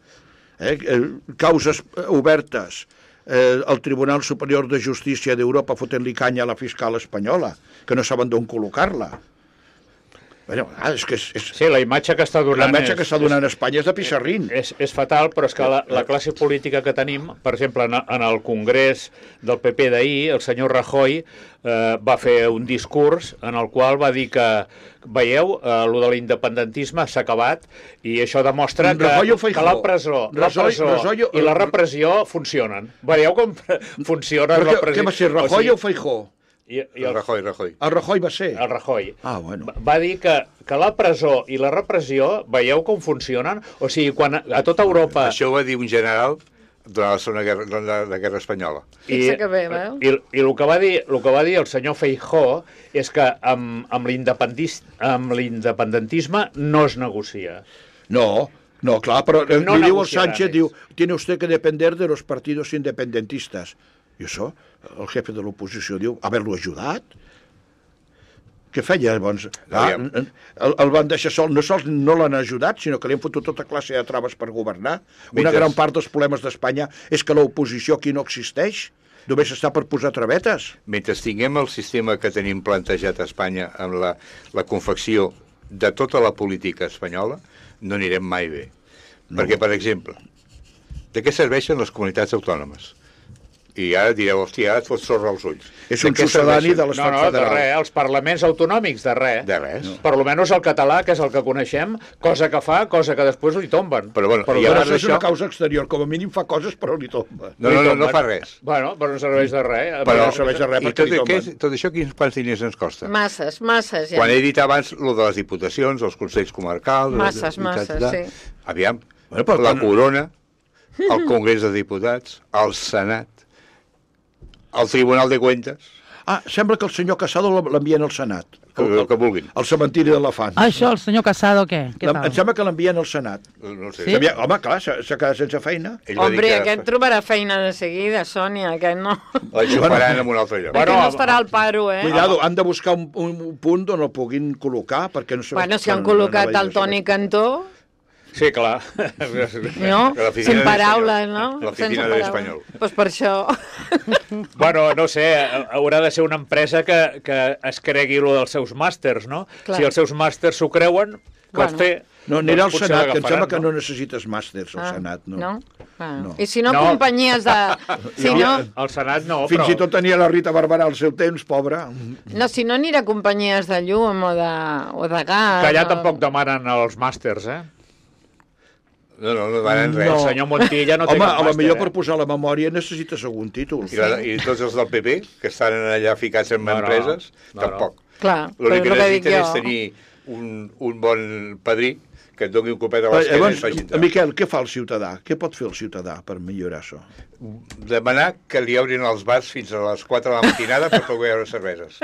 causes obertes, el Tribunal Superior de Justícia d'Europa fotent-li canya a la fiscal espanyola, que no saben d'on col·locar-la. Bueno, és que Sí, la imatge que està donant... la imatge que està donant Espanya és de pissarrín. És fatal, però és que la classe política que tenim, per exemple, en el Congrés del PP d'ahir, el senyor Rajoy va fer un discurs en el qual va dir que, veieu, lo de l'independentisme s'ha acabat i això demostra que la presó i la repressió funcionen. Veieu com funciona la repressió? Què va ser, Rajoy o Feijóo? Rajoy. El Rajoy va ser? El Rajoy. Ah, bueno. Va dir que la presó i la repressió, veieu com funcionen? O sigui, quan a tota Europa... Això ho va dir un general durant la Segona Guerra Espanyola. Fixa que bé, veu? I el que va dir el senyor Feijóo és que amb l'independentisme no es negocia. No, clar, però No li diu el negociarà Sánchez, més. diu, tiene usted que depender de los partidos independentistas. I això, el jefe de l'oposició diu, haver-lo ajudat? Què feia, llavors? El van deixar sol, no sols no l'han ajudat, sinó que li han fotut tota classe de traves per governar. Una gran part dels problemes d'Espanya és que l'oposició aquí no existeix, només està per posar travetes. Mentre tinguem el sistema que tenim plantejat a Espanya amb la confecció de tota la política espanyola, no anirem mai bé. Perquè, per exemple, de què serveixen les comunitats autònomes? I ara direu, hòstia, ara et fots sorra als ulls. És un sucedani de l'estat de federal. res, els parlaments autonòmics, de res. De res. Per lo menys el català, que és el que coneixem, cosa que fa, cosa que després li tomben. Però bueno, Però i a part això és una d'això... causa exterior, com a mínim fa coses però li tomba. No fa res. Bueno, però no serveix de res. Però no serveix de res i perquè li tomben. tot això quants diners ens costa? Masses, ja. Quan he dit abans lo de les diputacions, els consells comarcals... Masses, sí. Aviam, Bueno, però la quan- corona, el Congrés de Diputats, el Senat, el Tribunal de Cuentas... Sembla que el senyor Casado l'envien al Senat. El que vulguin. Al cementiri d'elefants. Això, el senyor Casado, què? Què tal? Em sembla que l'envien al Senat. No ho sé. Sí? Home, clar, s'ha quedat sense feina. Ell va dir Hombre, que aquest trobarà feina de seguida, Sònia, aquest no. l'enxufaran en un altre lloc. Bueno, no estarà al paro, Cuidado, han de buscar un punt on el puguin col·locar, perquè no sé... Bueno, si han col·locat el Toni Cantó, Sí, clar. no? L'oficina Sin de paraules, l'Espanyol. no? L'oficina de l'Espanyol. Doncs per això. Bueno, no sé, haurà de ser una empresa que es cregui lo dels seus màsters, no? Clar. Si els seus màsters s'ho creuen, pots Bueno. fer... No, anirà al potser Senat, que em l'agafaran, sembla que no necessites màsters al Senat, no. No? Ah. No. I si no, No. companyies de... Si no, Al Senat no, Fins però... i tot tenia la Rita Barberà al seu temps, pobra. no, si no anirà a companyies de llum o de gas... Que allà o- tampoc demanen els màsters, eh? No demanen res. El senyor Montilla no té Home, cap a lo màster, millor per posar la memòria necessites algun títol. I tots els del PP, que estan allà ficats en No, no. empreses, No, tampoc. Clar, L'únic que però és el que dic necessiten jo. és tenir un bon padrí que et doni un copet a l'esquena i Llavors, et faci entrar. Miquel, què fa el ciutadà? Què pot fer el ciutadà per millorar això? Demanar que li obrin els bars fins a les 4 de la matinada per poder beure cerveses.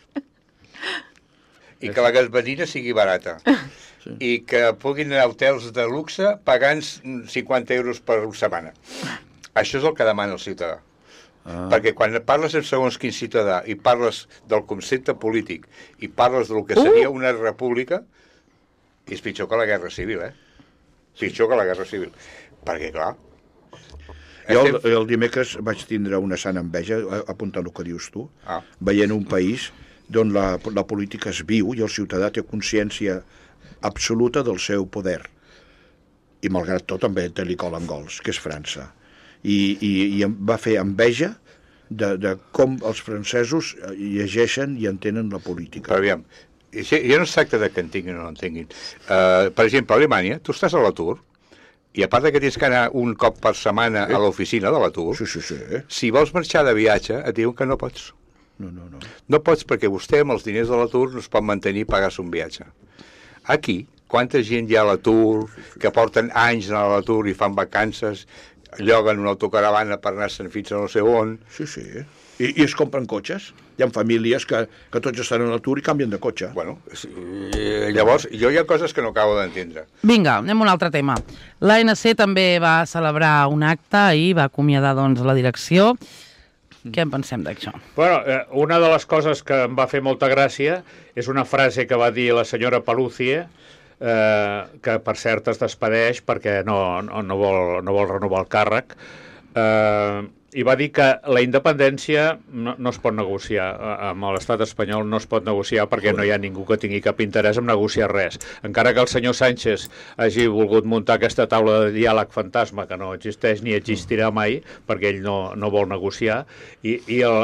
I que la gasolina sigui barata. I que puguin anar a hotels de luxe pagant 50 euros per setmana. Això és el que demana el ciutadà. Perquè quan parles en segons quin ciutadà i parles del concepte polític i parles del que seria una república, és pitjor que la guerra civil, Pitjor que la guerra civil. Perquè, clar... Jo el dimecres vaig tindre una sana enveja, apuntant el que dius tu, veient un país on la política es viu i el ciutadà té consciència absoluta del seu poder. I malgrat tot també te li colen gols, que és França. I em va fer enveja de com els francesos llegeixen i entenen la política. Però aviam, ja no es tracta de que entenguin o no entenguin. Per exemple, a Alemanya, tu estàs a l'atur, i a part que tens que anar un cop per setmana a l'oficina de l'atur, Sí. si vols marxar de viatge, et diuen que no pots. No. No pots perquè vostè amb els diners de l'atur no es pot mantenir i pagar-se un viatge. Aquí, quanta gent hi ha a l'atur, que porten anys a l'atur i fan vacances, lloguen una autocaravana per anar-se'n fins a no sé on. Sí. I es compren cotxes. Hi ha famílies que tots estan a l'atur i canvien de cotxe. Bueno, llavors, jo hi ha coses que no acabo d'entendre. Vinga, anem a un altre tema. L'ANC també va celebrar un acte i va acomiadar doncs, la direcció. Què en pensem d'això? Bueno, una de les coses que em va fer molta gràcia és una frase que va dir la senyora Paluzie, que per cert es despedeix perquè no vol renovar el càrrec, i va dir que la independència no es pot negociar. Amb l'estat espanyol no es pot negociar perquè no hi ha ningú que tingui cap interès en negociar res. Encara que el senyor Sánchez hagi volgut muntar aquesta taula de diàleg fantasma que no existeix ni existirà mai perquè ell no vol negociar, i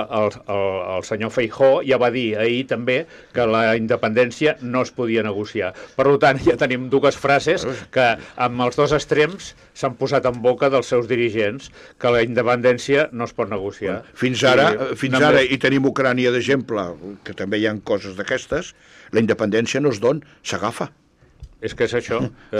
el senyor Feijóo ja va dir ahir també que la independència no es podia negociar. Per tant, ja tenim dues frases que amb els dos extrems s'han posat en boca dels seus dirigents, que la independència no es pot negociar. Fins ara, i tenim Ucrània d'exemple, que també hi ha coses d'aquestes, la independència no es dona, s'agafa. És que és això.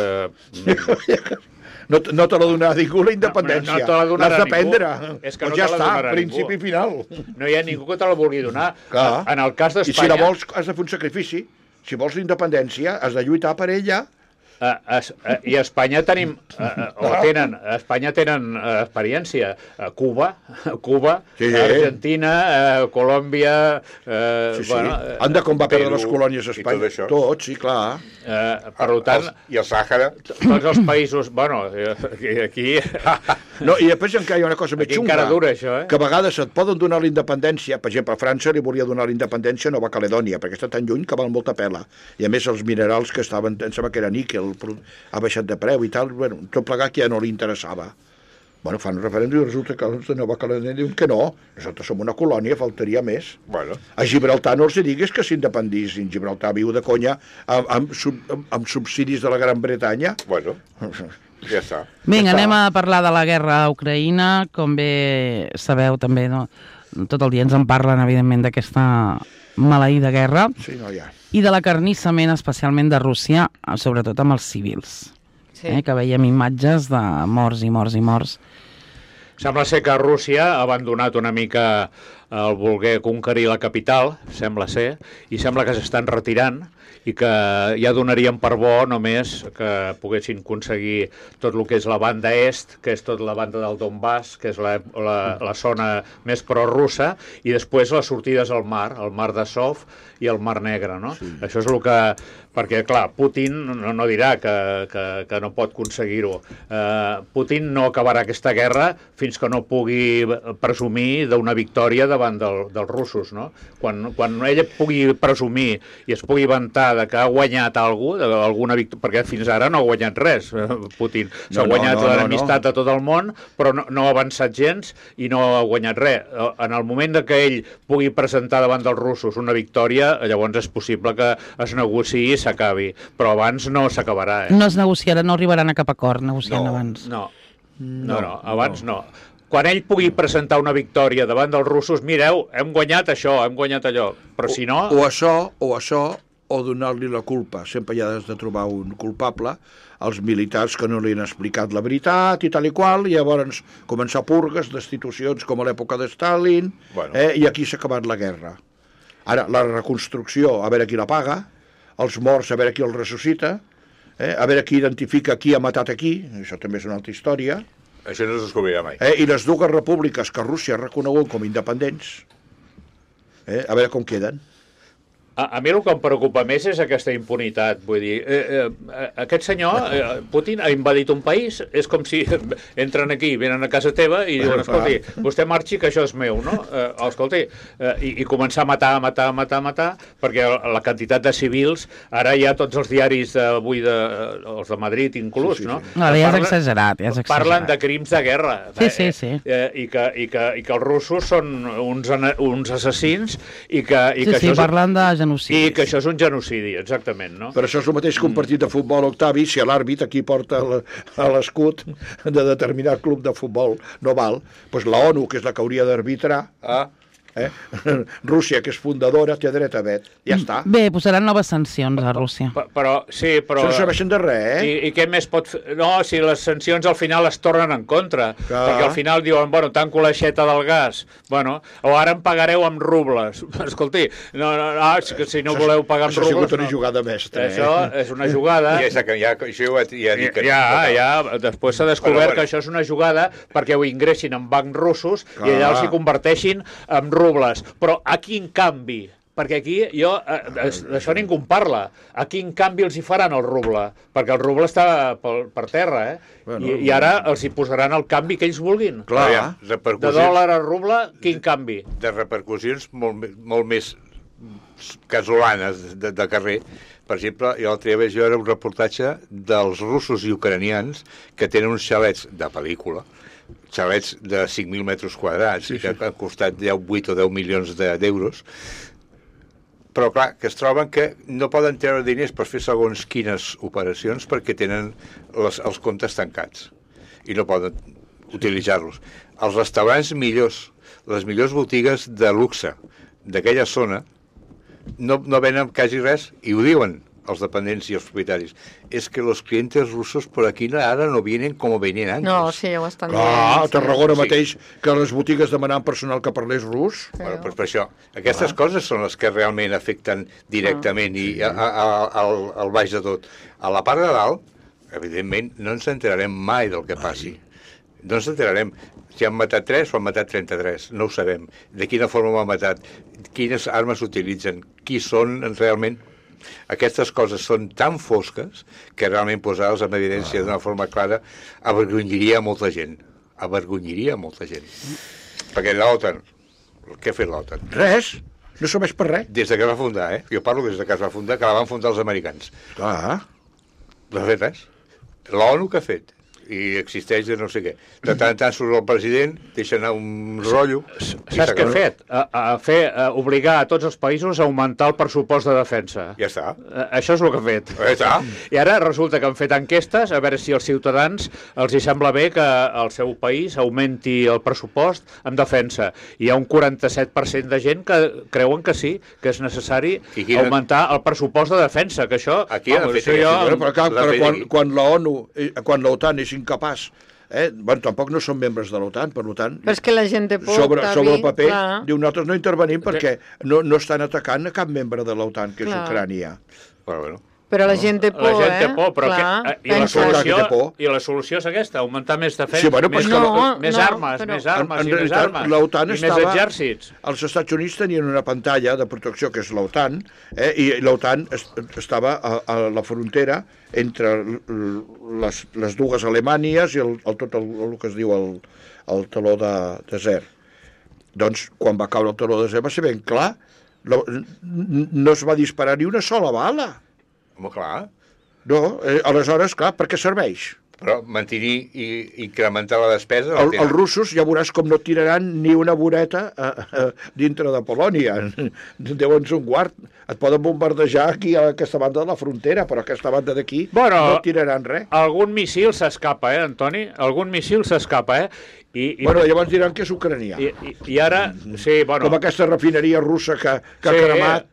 No te la donarà ningú la independència. No te la donarà l'has de prendre. ningú. És que Doncs no ja te la està, donarà principi ningú. i final. No hi ha ningú que te la vulgui donar. Clar. En el cas I si d'Espanya... la vols, has de fer un sacrifici. Si vols la independència, has de lluitar per ella. I a Espanya tenim, tenen experiència. Cuba, Sí. Argentina, Colòmbia... Sí. Bueno, Anda, com va perdre Perú les colònies a i Espanya. tot això. Tot, sí, clar. per tant, I el Sàhara... tots els països... Bueno, aquí... No, i després encara hi ha una cosa més Aquí xunga, encara dura, això, que a vegades et poden donar la independència. Per exemple, a França li volia donar la independència a Nova Caledònia, perquè està tan lluny que val molta pela. I a més els minerals que estaven, em sembla que era níquel, ha baixat de preu i tal, bueno, tot plegat que ja no li interessava. Bueno, fan un referèndum i resulta que els de Nova Caledònia diuen que no, nosaltres som una colònia, faltaria més. Bueno. A Gibraltar no els diguis que s'independissin. Gibraltar viu de conya amb subsidis de la Gran Bretanya. Bueno, ja està. Vinga, anem a parlar de la guerra a Ucraïna. Com bé sabeu també, no? Tot el dia ens en parlen, evidentment, d'aquesta maleïda guerra. Sí, no, ja. I de l'acarnissament, especialment de Rússia, sobretot amb els civils. Sí. Que veiem imatges de morts i morts i morts. Sembla ser que Rússia ha abandonat una mica el voler conquerir la capital, sembla ser, i sembla que s'estan retirant i que ja donarien per bo només que poguessin aconseguir tot el que és la banda est, que és tot la banda del Donbass, que és la zona més prorussa, i després les sortides al mar d'Azov i el Mar Negre, no? Sí. Això és el que... Perquè, clar, Putin no dirà que no pot aconseguir-ho. Putin no acabarà aquesta guerra fins que no pugui presumir d'una victòria davant dels russos, no? Quan ell pugui presumir i es pugui vantar de que ha guanyat alguna victòria, perquè fins ara no ha guanyat res, Putin. S'ha guanyat l'enemistat de tot el món, però no ha avançat gens i no ha guanyat res. En el moment que ell pugui presentar davant dels russos una victòria, llavors és possible que es negociï i s'acabi, però abans no s'acabarà. No es negociarà, no arribaran a cap acord negociant abans. No, abans no. Quan ell pugui presentar una victòria davant dels russos, mireu, hem guanyat això, hem guanyat allò, però si no... O això, o donar-li la culpa. Sempre hi ha de trobar un culpable, els militars que no li han explicat la veritat i tal i qual, i llavors començar purgues, destitucions com a l'època de Stalin, i aquí s'ha acabat la guerra. Ara, la reconstrucció, a veure qui la paga, els morts, a veure qui els ressuscita, a veure qui identifica qui ha matat a qui, això també és una altra història. Això no es descobrirà mai. I les dues repúbliques que Rússia ha reconegut com independents, a veure com queden. A mi el que em preocupa més és aquesta impunitat, vull dir, aquest senyor, Putin, ha invadit un país, és com si entren aquí, venen a casa teva i diuen, escolti, vostè marxi que això és meu, no? Escolti, i començar a matar, perquè la quantitat de civils, ara hi ha tots els diaris d'avui, els de Madrid inclús, no? No, ja és exagerat, Parlen de crims de guerra. Sí. I que els russos són uns assassins i que això parlen de genocidi. I que això és un genocidi, exactament, no? Però això és el mateix que un partit de futbol, Octavi, si l'àrbit aquí porta l'escut de determinat club de futbol no val, doncs la ONU, que és la que hauria d'arbitrar, Rússia, que és fundadora, té dret a vet. Ja està. Bé, posaran noves sancions a Rússia. Però Això no serveixen de res, I què més pot fer? No, si les sancions al final es tornen en contra. Perquè al final diuen, tanco l'aixeta del gas. O ara em pagareu amb rubles. Escolti, si no voleu pagar amb rubles... Això ha sigut una jugada mestra. Això és una jugada... Després s'ha descobert que això és una jugada perquè ho ingressin en bancs russos i allà els hi converteixin en rubles, però a quin canvi? Perquè aquí d'això ningú en parla. A quin canvi els hi faran el ruble? Perquè el ruble està per terra, I ara els hi posaran el canvi que ells vulguin. Clar. De dòlar a ruble, quin canvi? De repercussions molt més casolanes de carrer. Per exemple, jo l'altre dia vaig veure un reportatge dels russos i ucranians que tenen uns xalets de pel·lícula, xalets de 5.000 metres quadrats, que han costat 8 o 10 milions d'euros, però clar, que es troben que no poden treure diners per fer segons quines operacions perquè tenen els comptes tancats i no poden utilitzar-los. Els restaurants millors, les millors botigues de luxe d'aquella zona no venen quasi res, i ho diuen els dependents i els propietaris. És que los clientes russos por aquí ara no vienen com venien antes. No, sí, ho estan dient. A Tarragona mateix, que les botigues demanen personal que parlés rus. Per això, aquestes coses són les que realment afecten directament i al baix de tot. A la part de dalt, evidentment, no ens enterarem mai del que passi. No ens enterarem si han matat 3 o han matat 33, no ho sabem. De quina forma ho han matat, quines armes utilitzen, qui són realment. Aquestes coses són tan fosques que realment posar-les en evidència d'una forma clara avergonyiria molta gent. Perquè l'OTAN, què ha fet l'OTAN? Res, no serveix per res. Des que es va fundar, Jo parlo des que es va fundar, que la van fundar els americans. Clar. No ha fet res. L'ONU què ha fet? I existeix de no sé què. De tant en tant surt el president, deixa anar un rotllo... Saps què ha fet? Obligar a tots els països a augmentar el pressupost de defensa. Ja està. Això és el que ha fet. Ja està. I ara resulta que han fet enquestes a veure si als ciutadans els hi sembla bé que el seu país augmenti el pressupost en defensa. I hi ha un 47% de gent que creuen que sí, que és necessari augmentar el pressupost de defensa, que això... Però quan l'OTAN és és incapaç. Bueno, tampoc no són membres de l'OTAN, per tant... Però és que la gent té por, sobre el paper, clar. diu, nosaltres no intervenim perquè no estan atacant a cap membre de l'OTAN, que és Ucrània. Bueno. Però la gent té por, La gent té por, però i la solució és aquesta, augmentar més defensa, més armes, l'OTAN i més exèrcits. Els Estats Units tenien una pantalla de protecció, que és l'OTAN, i l'OTAN estava a la frontera entre les dues Alemanyes i tot el que es diu el teló de desert. Doncs, quan va caure el teló de desert va ser ben clar, no es va disparar ni una sola bala. Home, clar. No, aleshores, clar, per què serveix? Però mantenir i incrementar la despesa... Els russos ja veuràs com no tiraran ni una voreta dintre de Polònia. Deuen ser un guard. Et poden bombardejar aquí a aquesta banda de la frontera, però a aquesta banda d'aquí no tiraran res. Algun missil s'escapa, Antoni? Algun missil s'escapa, Bueno, llavors diran que és ucranià. I ara... Sí, bueno... Com aquesta refineria russa que ha cremat...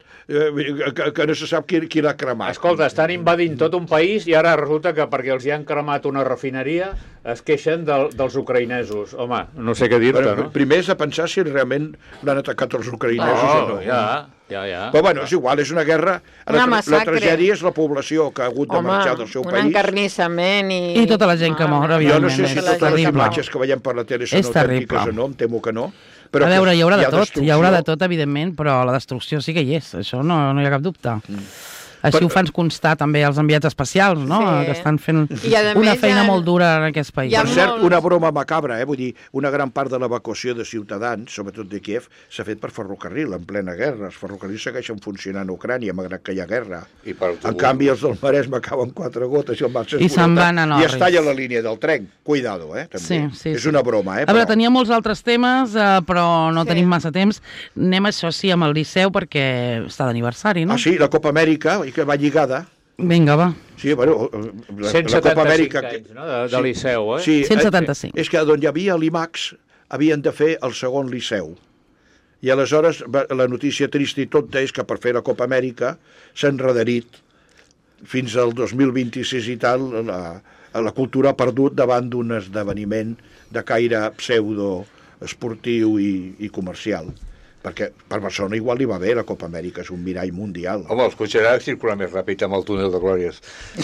que no se sap qui l'ha cremat. Escolta, estan invadint tot un país i ara resulta que perquè els hi han cremat una refineria es queixen dels ucraïnesos. Home, no sé què dir-te, no? Primer és de pensar si realment l'han atacat els ucraïnesos o no. Ja. Però bueno, és igual, és una guerra. La tragèdia és la població que ha hagut de marxar del seu país. Un encarnissament i... I tota la gent que mor, evidentment. Jo no sé si totes les imatges que veiem per la tele són autèntiques o no, em temo que no. Però a veure, hi haurà de tot, evidentment, però la destrucció sí que hi és, això no hi ha cap dubte. Així ho fan constar també els enviats especials, no? Que estan fent una feina molt dura en aquest país. Per cert, una broma macabra, vull dir, una gran part de l'evacuació de ciutadans, sobretot de Kiev, s'ha fet per ferrocarril, en plena guerra. Els ferrocarrils segueixen funcionant a Ucrània, malgrat que hi ha guerra. En canvi, els del Maresme cauen 4 gotes i el mar s'esborota i es talla la línia del tren. Cuidado, també. És una broma, A veure, tenia molts altres temes, però no tenim massa temps. Anem, això sí, amb el Liceu, perquè està d'aniversari, no? Ah, sí, la Copa Amèrica, i que va lligada. Vinga, va. Sí, bueno, la Copa Amèrica... 175 anys, no?, de Liceu, Sí, 175. És que on hi havia l'IMAX havien de fer el segon Liceu. I aleshores la notícia trista i tonta és que per fer la Copa Amèrica s'ha enrederit fins al 2026 i tal, la cultura ha perdut davant d'un esdeveniment de caire pseudo esportiu i comercial. Perquè per Barcelona igual li va bé, la Copa Amèrica és un mirall mundial. Home, els cotxes circulen més ràpid amb el túnel de Glòries.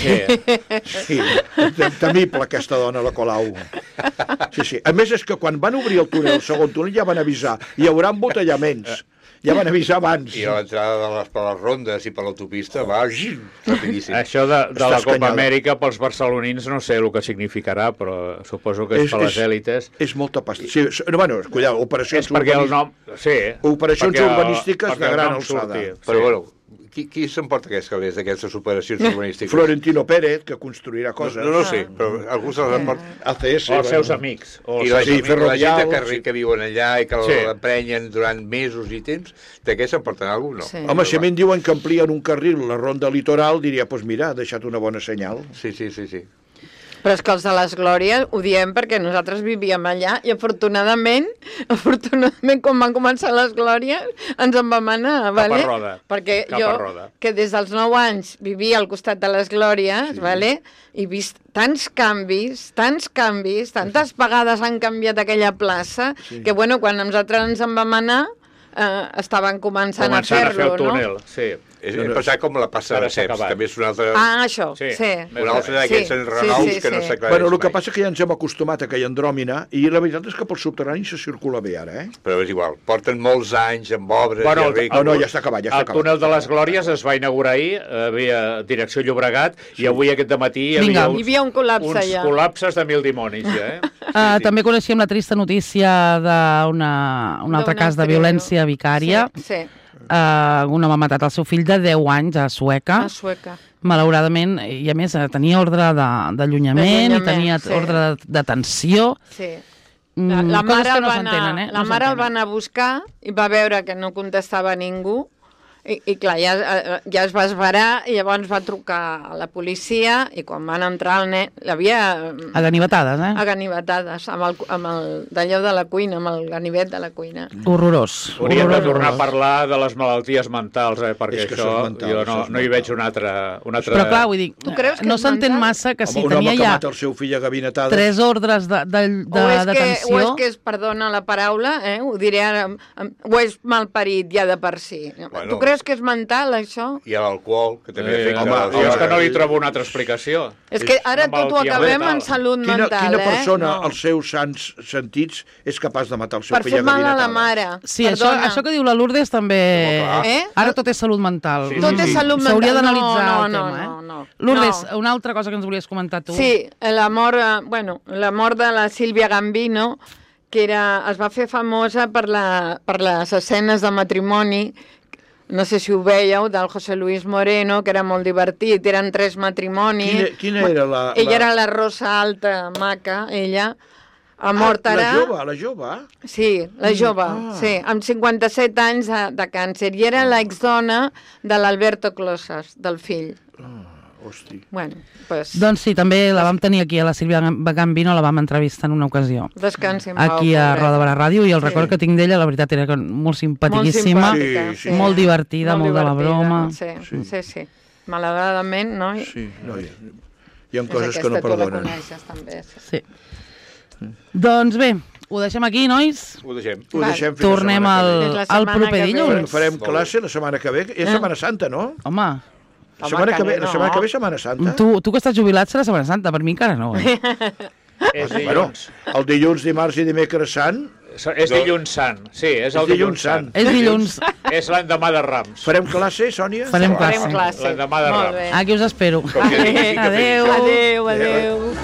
Sí, temible aquesta dona, la Colau. Sí. A més, és que quan van obrir el túnel, el segon túnel, ja van avisar, hi haurà embotellaments. Ja van avisar abans. I a l'entrada per les rondes i per l'autopista va rapidíssim. Això de la Copa Amèrica pels barcelonins no sé el que significarà, però suposo que és per les èlites. És molta pasta. Sí, bueno, cuidao, operacions urbanístiques urbanístiques de gran alçada. Però bueno, qui s'emporta aquests calés d'aquestes operacions urbanístiques? Florentino Pérez, que construirà coses. No sé, però algú se les emporta. ACS. O els seus amics. I la gent que viuen allà i que l'emprenyen durant mesos i temps, de què s'emporten alguna cosa? Home, si a mi em diuen que amplien un carril la ronda litoral, diria, doncs mira, ha deixat una bona senyal. Sí. Però és que els de les Glòries ho diem perquè nosaltres vivíem allà i afortunadament, quan van començar les Glòries, ens en vam anar, vale? Perquè jo, que des dels 9 anys vivia al costat de les Glòries, vale? He vist tants canvis, tantes vegades han canviat aquella plaça, que bueno, quan nosaltres ens en vam anar, estaven començant a fer-lo, el túnel, sí. He passat com la passa de Ceps, també és una altra... això, sí. Un altre d'aquests enrenous que no s'aclareix mai. Bueno, el que passa és que ja ens hem acostumat a aquella andròmina i la veritat és que pel subterrani se circula bé ara, Però és igual, porten molts anys amb obres... No, ja està acabat, El túnel de les Glòries es va inaugurar ahir, havia direcció Llobregat, i avui aquest dematí hi havia un col·lapse uns col·lapses de 1000 dimonis, ja, També coneixíem la trista notícia d'un altre cas de violència vicària. Sí. Un home ha matat el seu fill de 10 anys a Sueca. Malauradament, i a més tenia ordre d'allunyament i tenia ordre de detenció. Sí. La mare el va anar a buscar i va veure que no contestava ningú I clar, ja es va esverar i llavors va trucar a la policia i quan van entrar el nen... L'havia... A ganivetades, A ganivetades, amb d'allò de la cuina, amb el ganivet de la cuina. Horrorós. Hauríem de tornar a parlar de les malalties mentals, perquè això jo no hi veig una altra... Però clar, vull dir, no s'entén massa que si tenia ja el seu fill a gavinetades... 3 ordres de detenció... O és que és, perdona la paraula, ho diré ara, o és malparit ja de per si. Tu creus que és mental, això? I l'alcohol, que també afecta... Jo és que no li trobo una altra explicació. És que ara tot ho acabem en salut mental, Quina persona, als seus sants sentits, és capaç de matar el seu fill a gavinetades? Per fer mal a la mare. Sí, això que diu la Lourdes també... Ara tot és salut mental. Tot és salut mental. S'hauria d'analitzar el tema, no. Lourdes, una altra cosa que ens volies comentar tu. Sí, la mort de la Sílvia Gambino, que es va fer famosa per les escenes de matrimoni, no sé si ho veieu, del José Luis Moreno, que era molt divertit, eren 3 matrimonis. Quina era la... Ella era la rosa alta, maca, ella. Ha mort ara... La jove? Sí, la jove, sí, amb 57 anys de càncer. I era l'exdona de l'Alberto Closas, del fill. Hosti. Bueno, pues... Doncs sí, també la vam tenir aquí a la Sílvia Gambino, la vam entrevistar en una ocasió. Descansi en pau. Aquí a Roda Barà Ràdio, i el record que tinc d'ella, la veritat, era molt simpatiquíssima, molt divertida, molt de la broma. Sí. Malauradament, no? Sí, no, hi ha coses que no perdonen. Aquesta tu la coneixes, també. Sí. Doncs bé, ho deixem aquí, nois? Ho deixem. Tornem al proper dilluns. Farem classe la setmana que ve. És Setmana Santa, no? Home... La setmana que ve Setmana Santa. Tu que estàs jubilat serà Setmana Santa, per mi encara no. És dilluns. El dilluns, dimarts i dimecres sant. És dilluns sant, sí, és el dilluns sant. És dilluns. És l'endemà de Rams. Farem classe, Sònia? Farem classe. L'endemà de Rams. Aquí us espero. Adéu.